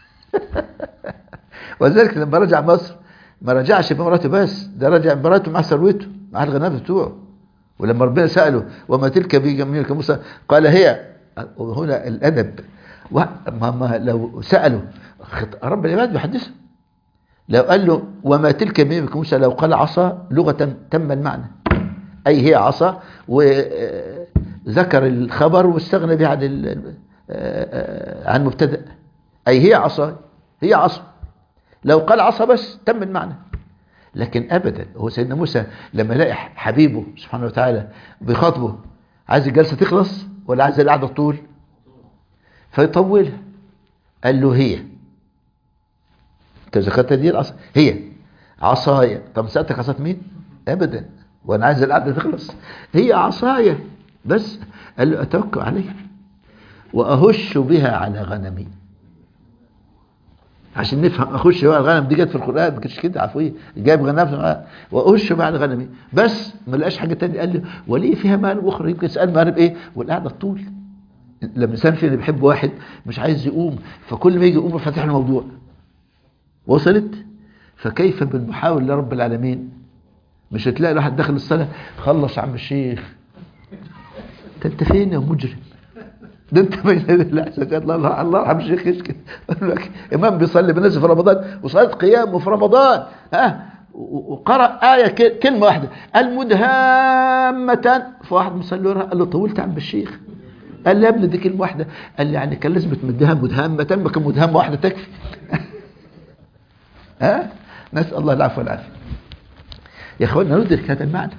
وذلك لما رجع مصر ما رجعش بمراته بس، ده رجع بمراته مع ثروته مع الغنم بتوعه. ولما ربنا سأله وما تلك بيمينك موسى قال هي، وهنا الأدب. ما لو سأله رب العباد بيحدثه، لو قال له وما تلك بيمينك موسى، لو قال عصا لغة تم المعنى، أي هي عصا، وذكر الخبر واستغنى به عن عن مبتدأ، أي هي عصا، هي عصا. لو قال عصا بس تم المعنى. لكن أبدا، هو سيدنا موسى لما لقى حبيبه سبحانه وتعالى بيخاطبه عايز الجلسة تخلص ولا عايز القعدة طول؟ فيطولها. قال له هي. انت ذكرت دي العصا هي عصايا. طب سألتك عصاية مين؟ ابدا، وانا عايز القعده تخلص. هي عصايا بس. قال له اتوكل عليها واهش بها على غنمي. عشان نفهم اخش بقى الغنم دي جت في القران، ما كانتش كده عفويه، جايب غنم واهش بها على غنمي بس. ما لقاش حاجه ثانيه. قال له وليه فيها مال اخرى؟ يمكن يسال مال بايه؟ والقعده الطول. لما الانسان فينا بيحب واحد مش عايز يقوم، فكل ما يجي يقوم فاتح له موضوع. وصلت؟ فكيف بالمحاول لرب العالمين؟ مش هتلاقي واحد داخل الصلاه خلص يا عم الشيخ. ده انت فين يا مجرم؟ ده انت بين الله الله الله يرحم الشيخ يسكت. يقول لك امام بيصلي بالناس في رمضان وصلاه قيام في رمضان، ها، وقرأ آية كلمة واحدة المدهامة، فواحد مصلي ورا قال له طولت يا عم الشيخ. قال لي يا ابني دي كلمة واحدة. قال لي يعني كان لازم تمدها مدهامة، ما كان مدهامة واحدة تكفي. ها، نسأل الله العفو والعافية. يا اخوانا ندرك هذا المعنى،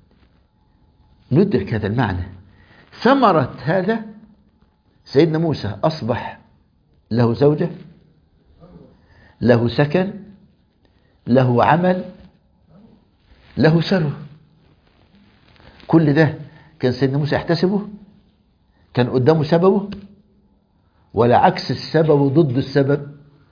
ندرك هذا المعنى. ثمرة هذا سيدنا موسى أصبح له زوجة، له سكن، له عمل، له ثروة. كل ده كان سيدنا موسى يحتسبه؟ كان قدامه سببه؟ ولا عكس السبب ضد السبب؟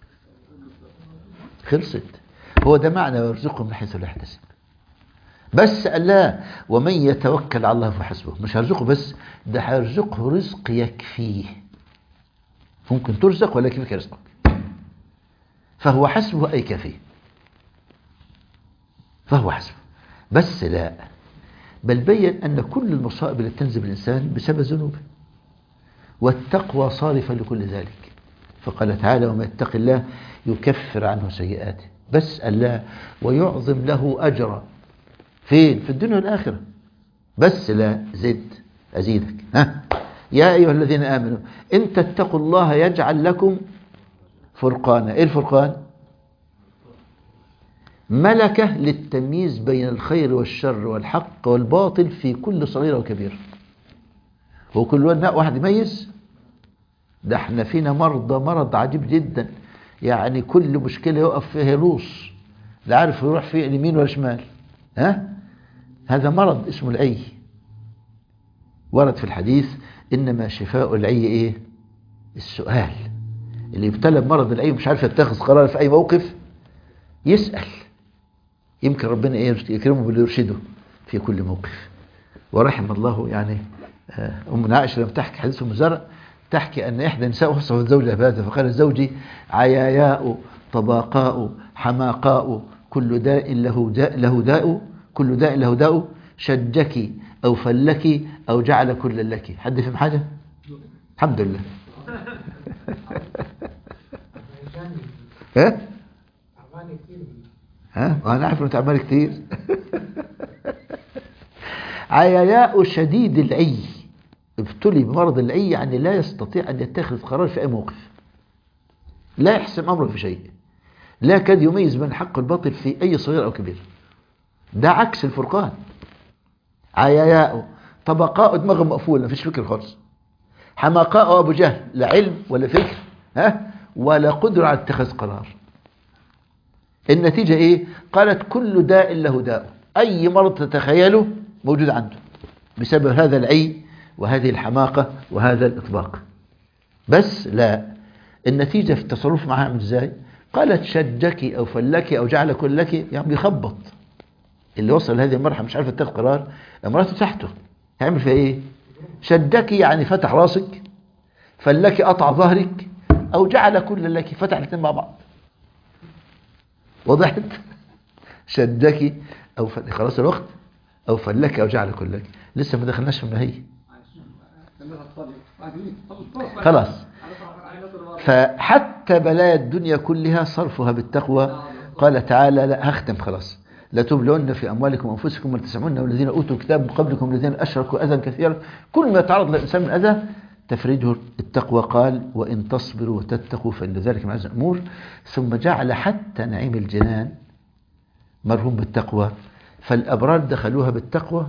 خلصت. هو ده معنى ويرزقه من حيث لا يحتسب. بس قال لا ومن يتوكل على الله فحسبه. مش هيرزقه بس، ده هيرزقه رزق يكفيه. ممكن ترزق ولا يكفيك رزقك، فهو حسبه أي كافيه، فهو حسبه. بس لا، بل بين أن كل المصائب التي تنزل بالإنسان بسبب ذنوبه، والتقوى صارفة لكل ذلك. فقال تعالى وما يتق الله يكفر عنه سيئاته. بس الله ويعظم له أجرا فين؟ في الدنيا والآخرة. بس لا، زد أزيدك. ها، يا أيها الذين آمنوا إن تتقوا الله يجعل لكم فرقانا. إيه الفرقان؟ ملكة للتمييز بين الخير والشر والحق والباطل في كل صغيرة وكبيرة. هو كل واحد يميز؟ ده احنا فينا مرضى مرض عجيب جدا، يعني كل مشكلة يقف فيها لوص، لا عارف يروح فيه اليمين ولا شمال. ها، هذا مرض اسمه العي. ورد في الحديث إنما شفاء العي إيه؟ السؤال. اللي يبتلى بمرض العي مش عارف يتخذ قرار في أي موقف يسأل، يمكن ربنا إيه يكرمه باللي يرشده في كل موقف. ورحم الله يعني أمنا عائشة لما تحكي حديث أم زرع، تحكي أن إحدى النساء وصفت زوجها بهذا فقال زوجي عياياء طباقاء حماقاء كل داء له داء له داء كل داء له داء شجك أو فلك أو جعل كل لك. حد فهم حاجة؟ الحمد لله. ها؟ ها؟ أنا عارف إنه تعبان كتير. عياياء شديد العي، ابتلي بمرض العي، يعني لا يستطيع أن يتخذ قرار في أي موقف، لا يحسم أمره في شيء، لا كاد يميز بين الحق والباطل في أي صغير أو كبير. ده عكس الفرقان. عياياء طبقاء دماغهم مقفولة، مفيش فكر خالص. حماقاء أبو جهل، لا علم ولا فكر، ها، ولا قدرة على اتخاذ قرار. النتيجة إيه؟ قالت كل داء له داء. أي مرض تتخيله موجود عنده بسبب هذا العي وهذه الحماقة وهذا الإطباق. بس لا، النتيجة في التصرف معها عامل إزاي؟ قالت شجك أو فلك أو جعل كل لك، يعني بيخبط. اللي وصل لهذه المرحلة مش عارف يتخذ قرار، امراته تحته هيعمل فيها إيه؟ شجك يعني فتح راسك، فلك قطع ظهرك، أو جعل كل لك فتح الاثنين مع بعض. وضحت؟ شجك أو فلك، خلاص الوقت، أو فلك أو جعل كل لك. لسه ما دخلناش في النهاية خلاص. فحتى بلايا الدنيا كلها صرفها بالتقوى. قال تعالى لا هختم خلاص، لا تبلون في أموالكم وأنفسكم ولتسمعن والذين أوتوا الكتاب من قبلكم الذين أشركوا أذى كثيرا. كل ما يتعرض للإنسان من أذى تفريجه التقوى. قال وإن تصبروا وتتقوا فإن ذلك من عزم الأمور. ثم جعل حتى نعيم الجنان مرهون بالتقوى، فالأبرار دخلوها بالتقوى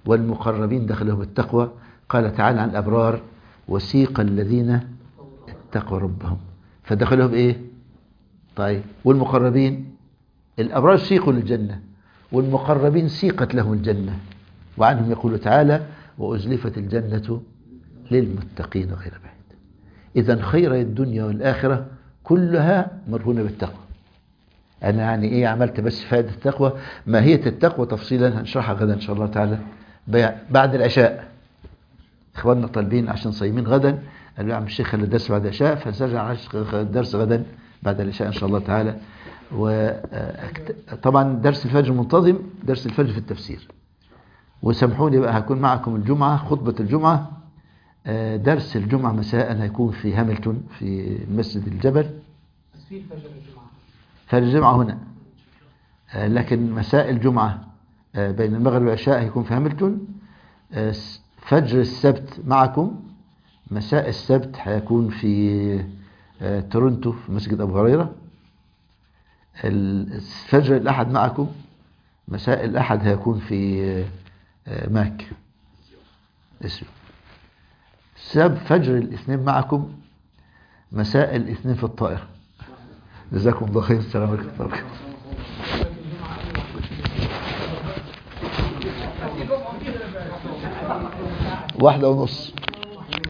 والمقربين دخلوها بالتقوى. قال تعالى عن الأبرار وسيق الذين اتقوا ربهم فدخلهم إيه؟ طيب والمقربين الأبرار سيقوا للجنة والمقربين سيقت لهم الجنة وعنهم يقول تعالى وأزلفت الجنة للمتقين غير بعيد. إذن خير الدنيا والآخرة كلها مرهونة بالتقوى. أنا يعني إيه عملت بس فائدة التقوى. ماهية التقوى تفصيلا هنشرحها غدا إن شاء الله تعالى بعد العشاء. إخواننا طالبين عشان صايمين غدا قالوا يا عم الشيخ خلي الدرس بعد العشاء فنرجع الدرس غدا بعد العشاء إن شاء الله تعالى. وطبعا درس الفجر منتظم درس الفجر في التفسير. وسامحوني بقى هكون معكم الجمعة خطبة الجمعة درس الجمعة مساء هيكون في هاملتون في مسجد الجبل.
في فجر الجمعة
فجر الجمعة هنا لكن مساء الجمعة بين المغرب والعشاء هيكون في هاملتون. فجر السبت معكم مساء السبت هيكون في تورنتو في مسجد أبو هريرة. الفجر الأحد معكم مساء الأحد هيكون في ماك اسمه. سب فجر الاثنين معكم مساء الاثنين في الطائرة. جزاكم الله خير. السلام عليكم. واحدة ونص.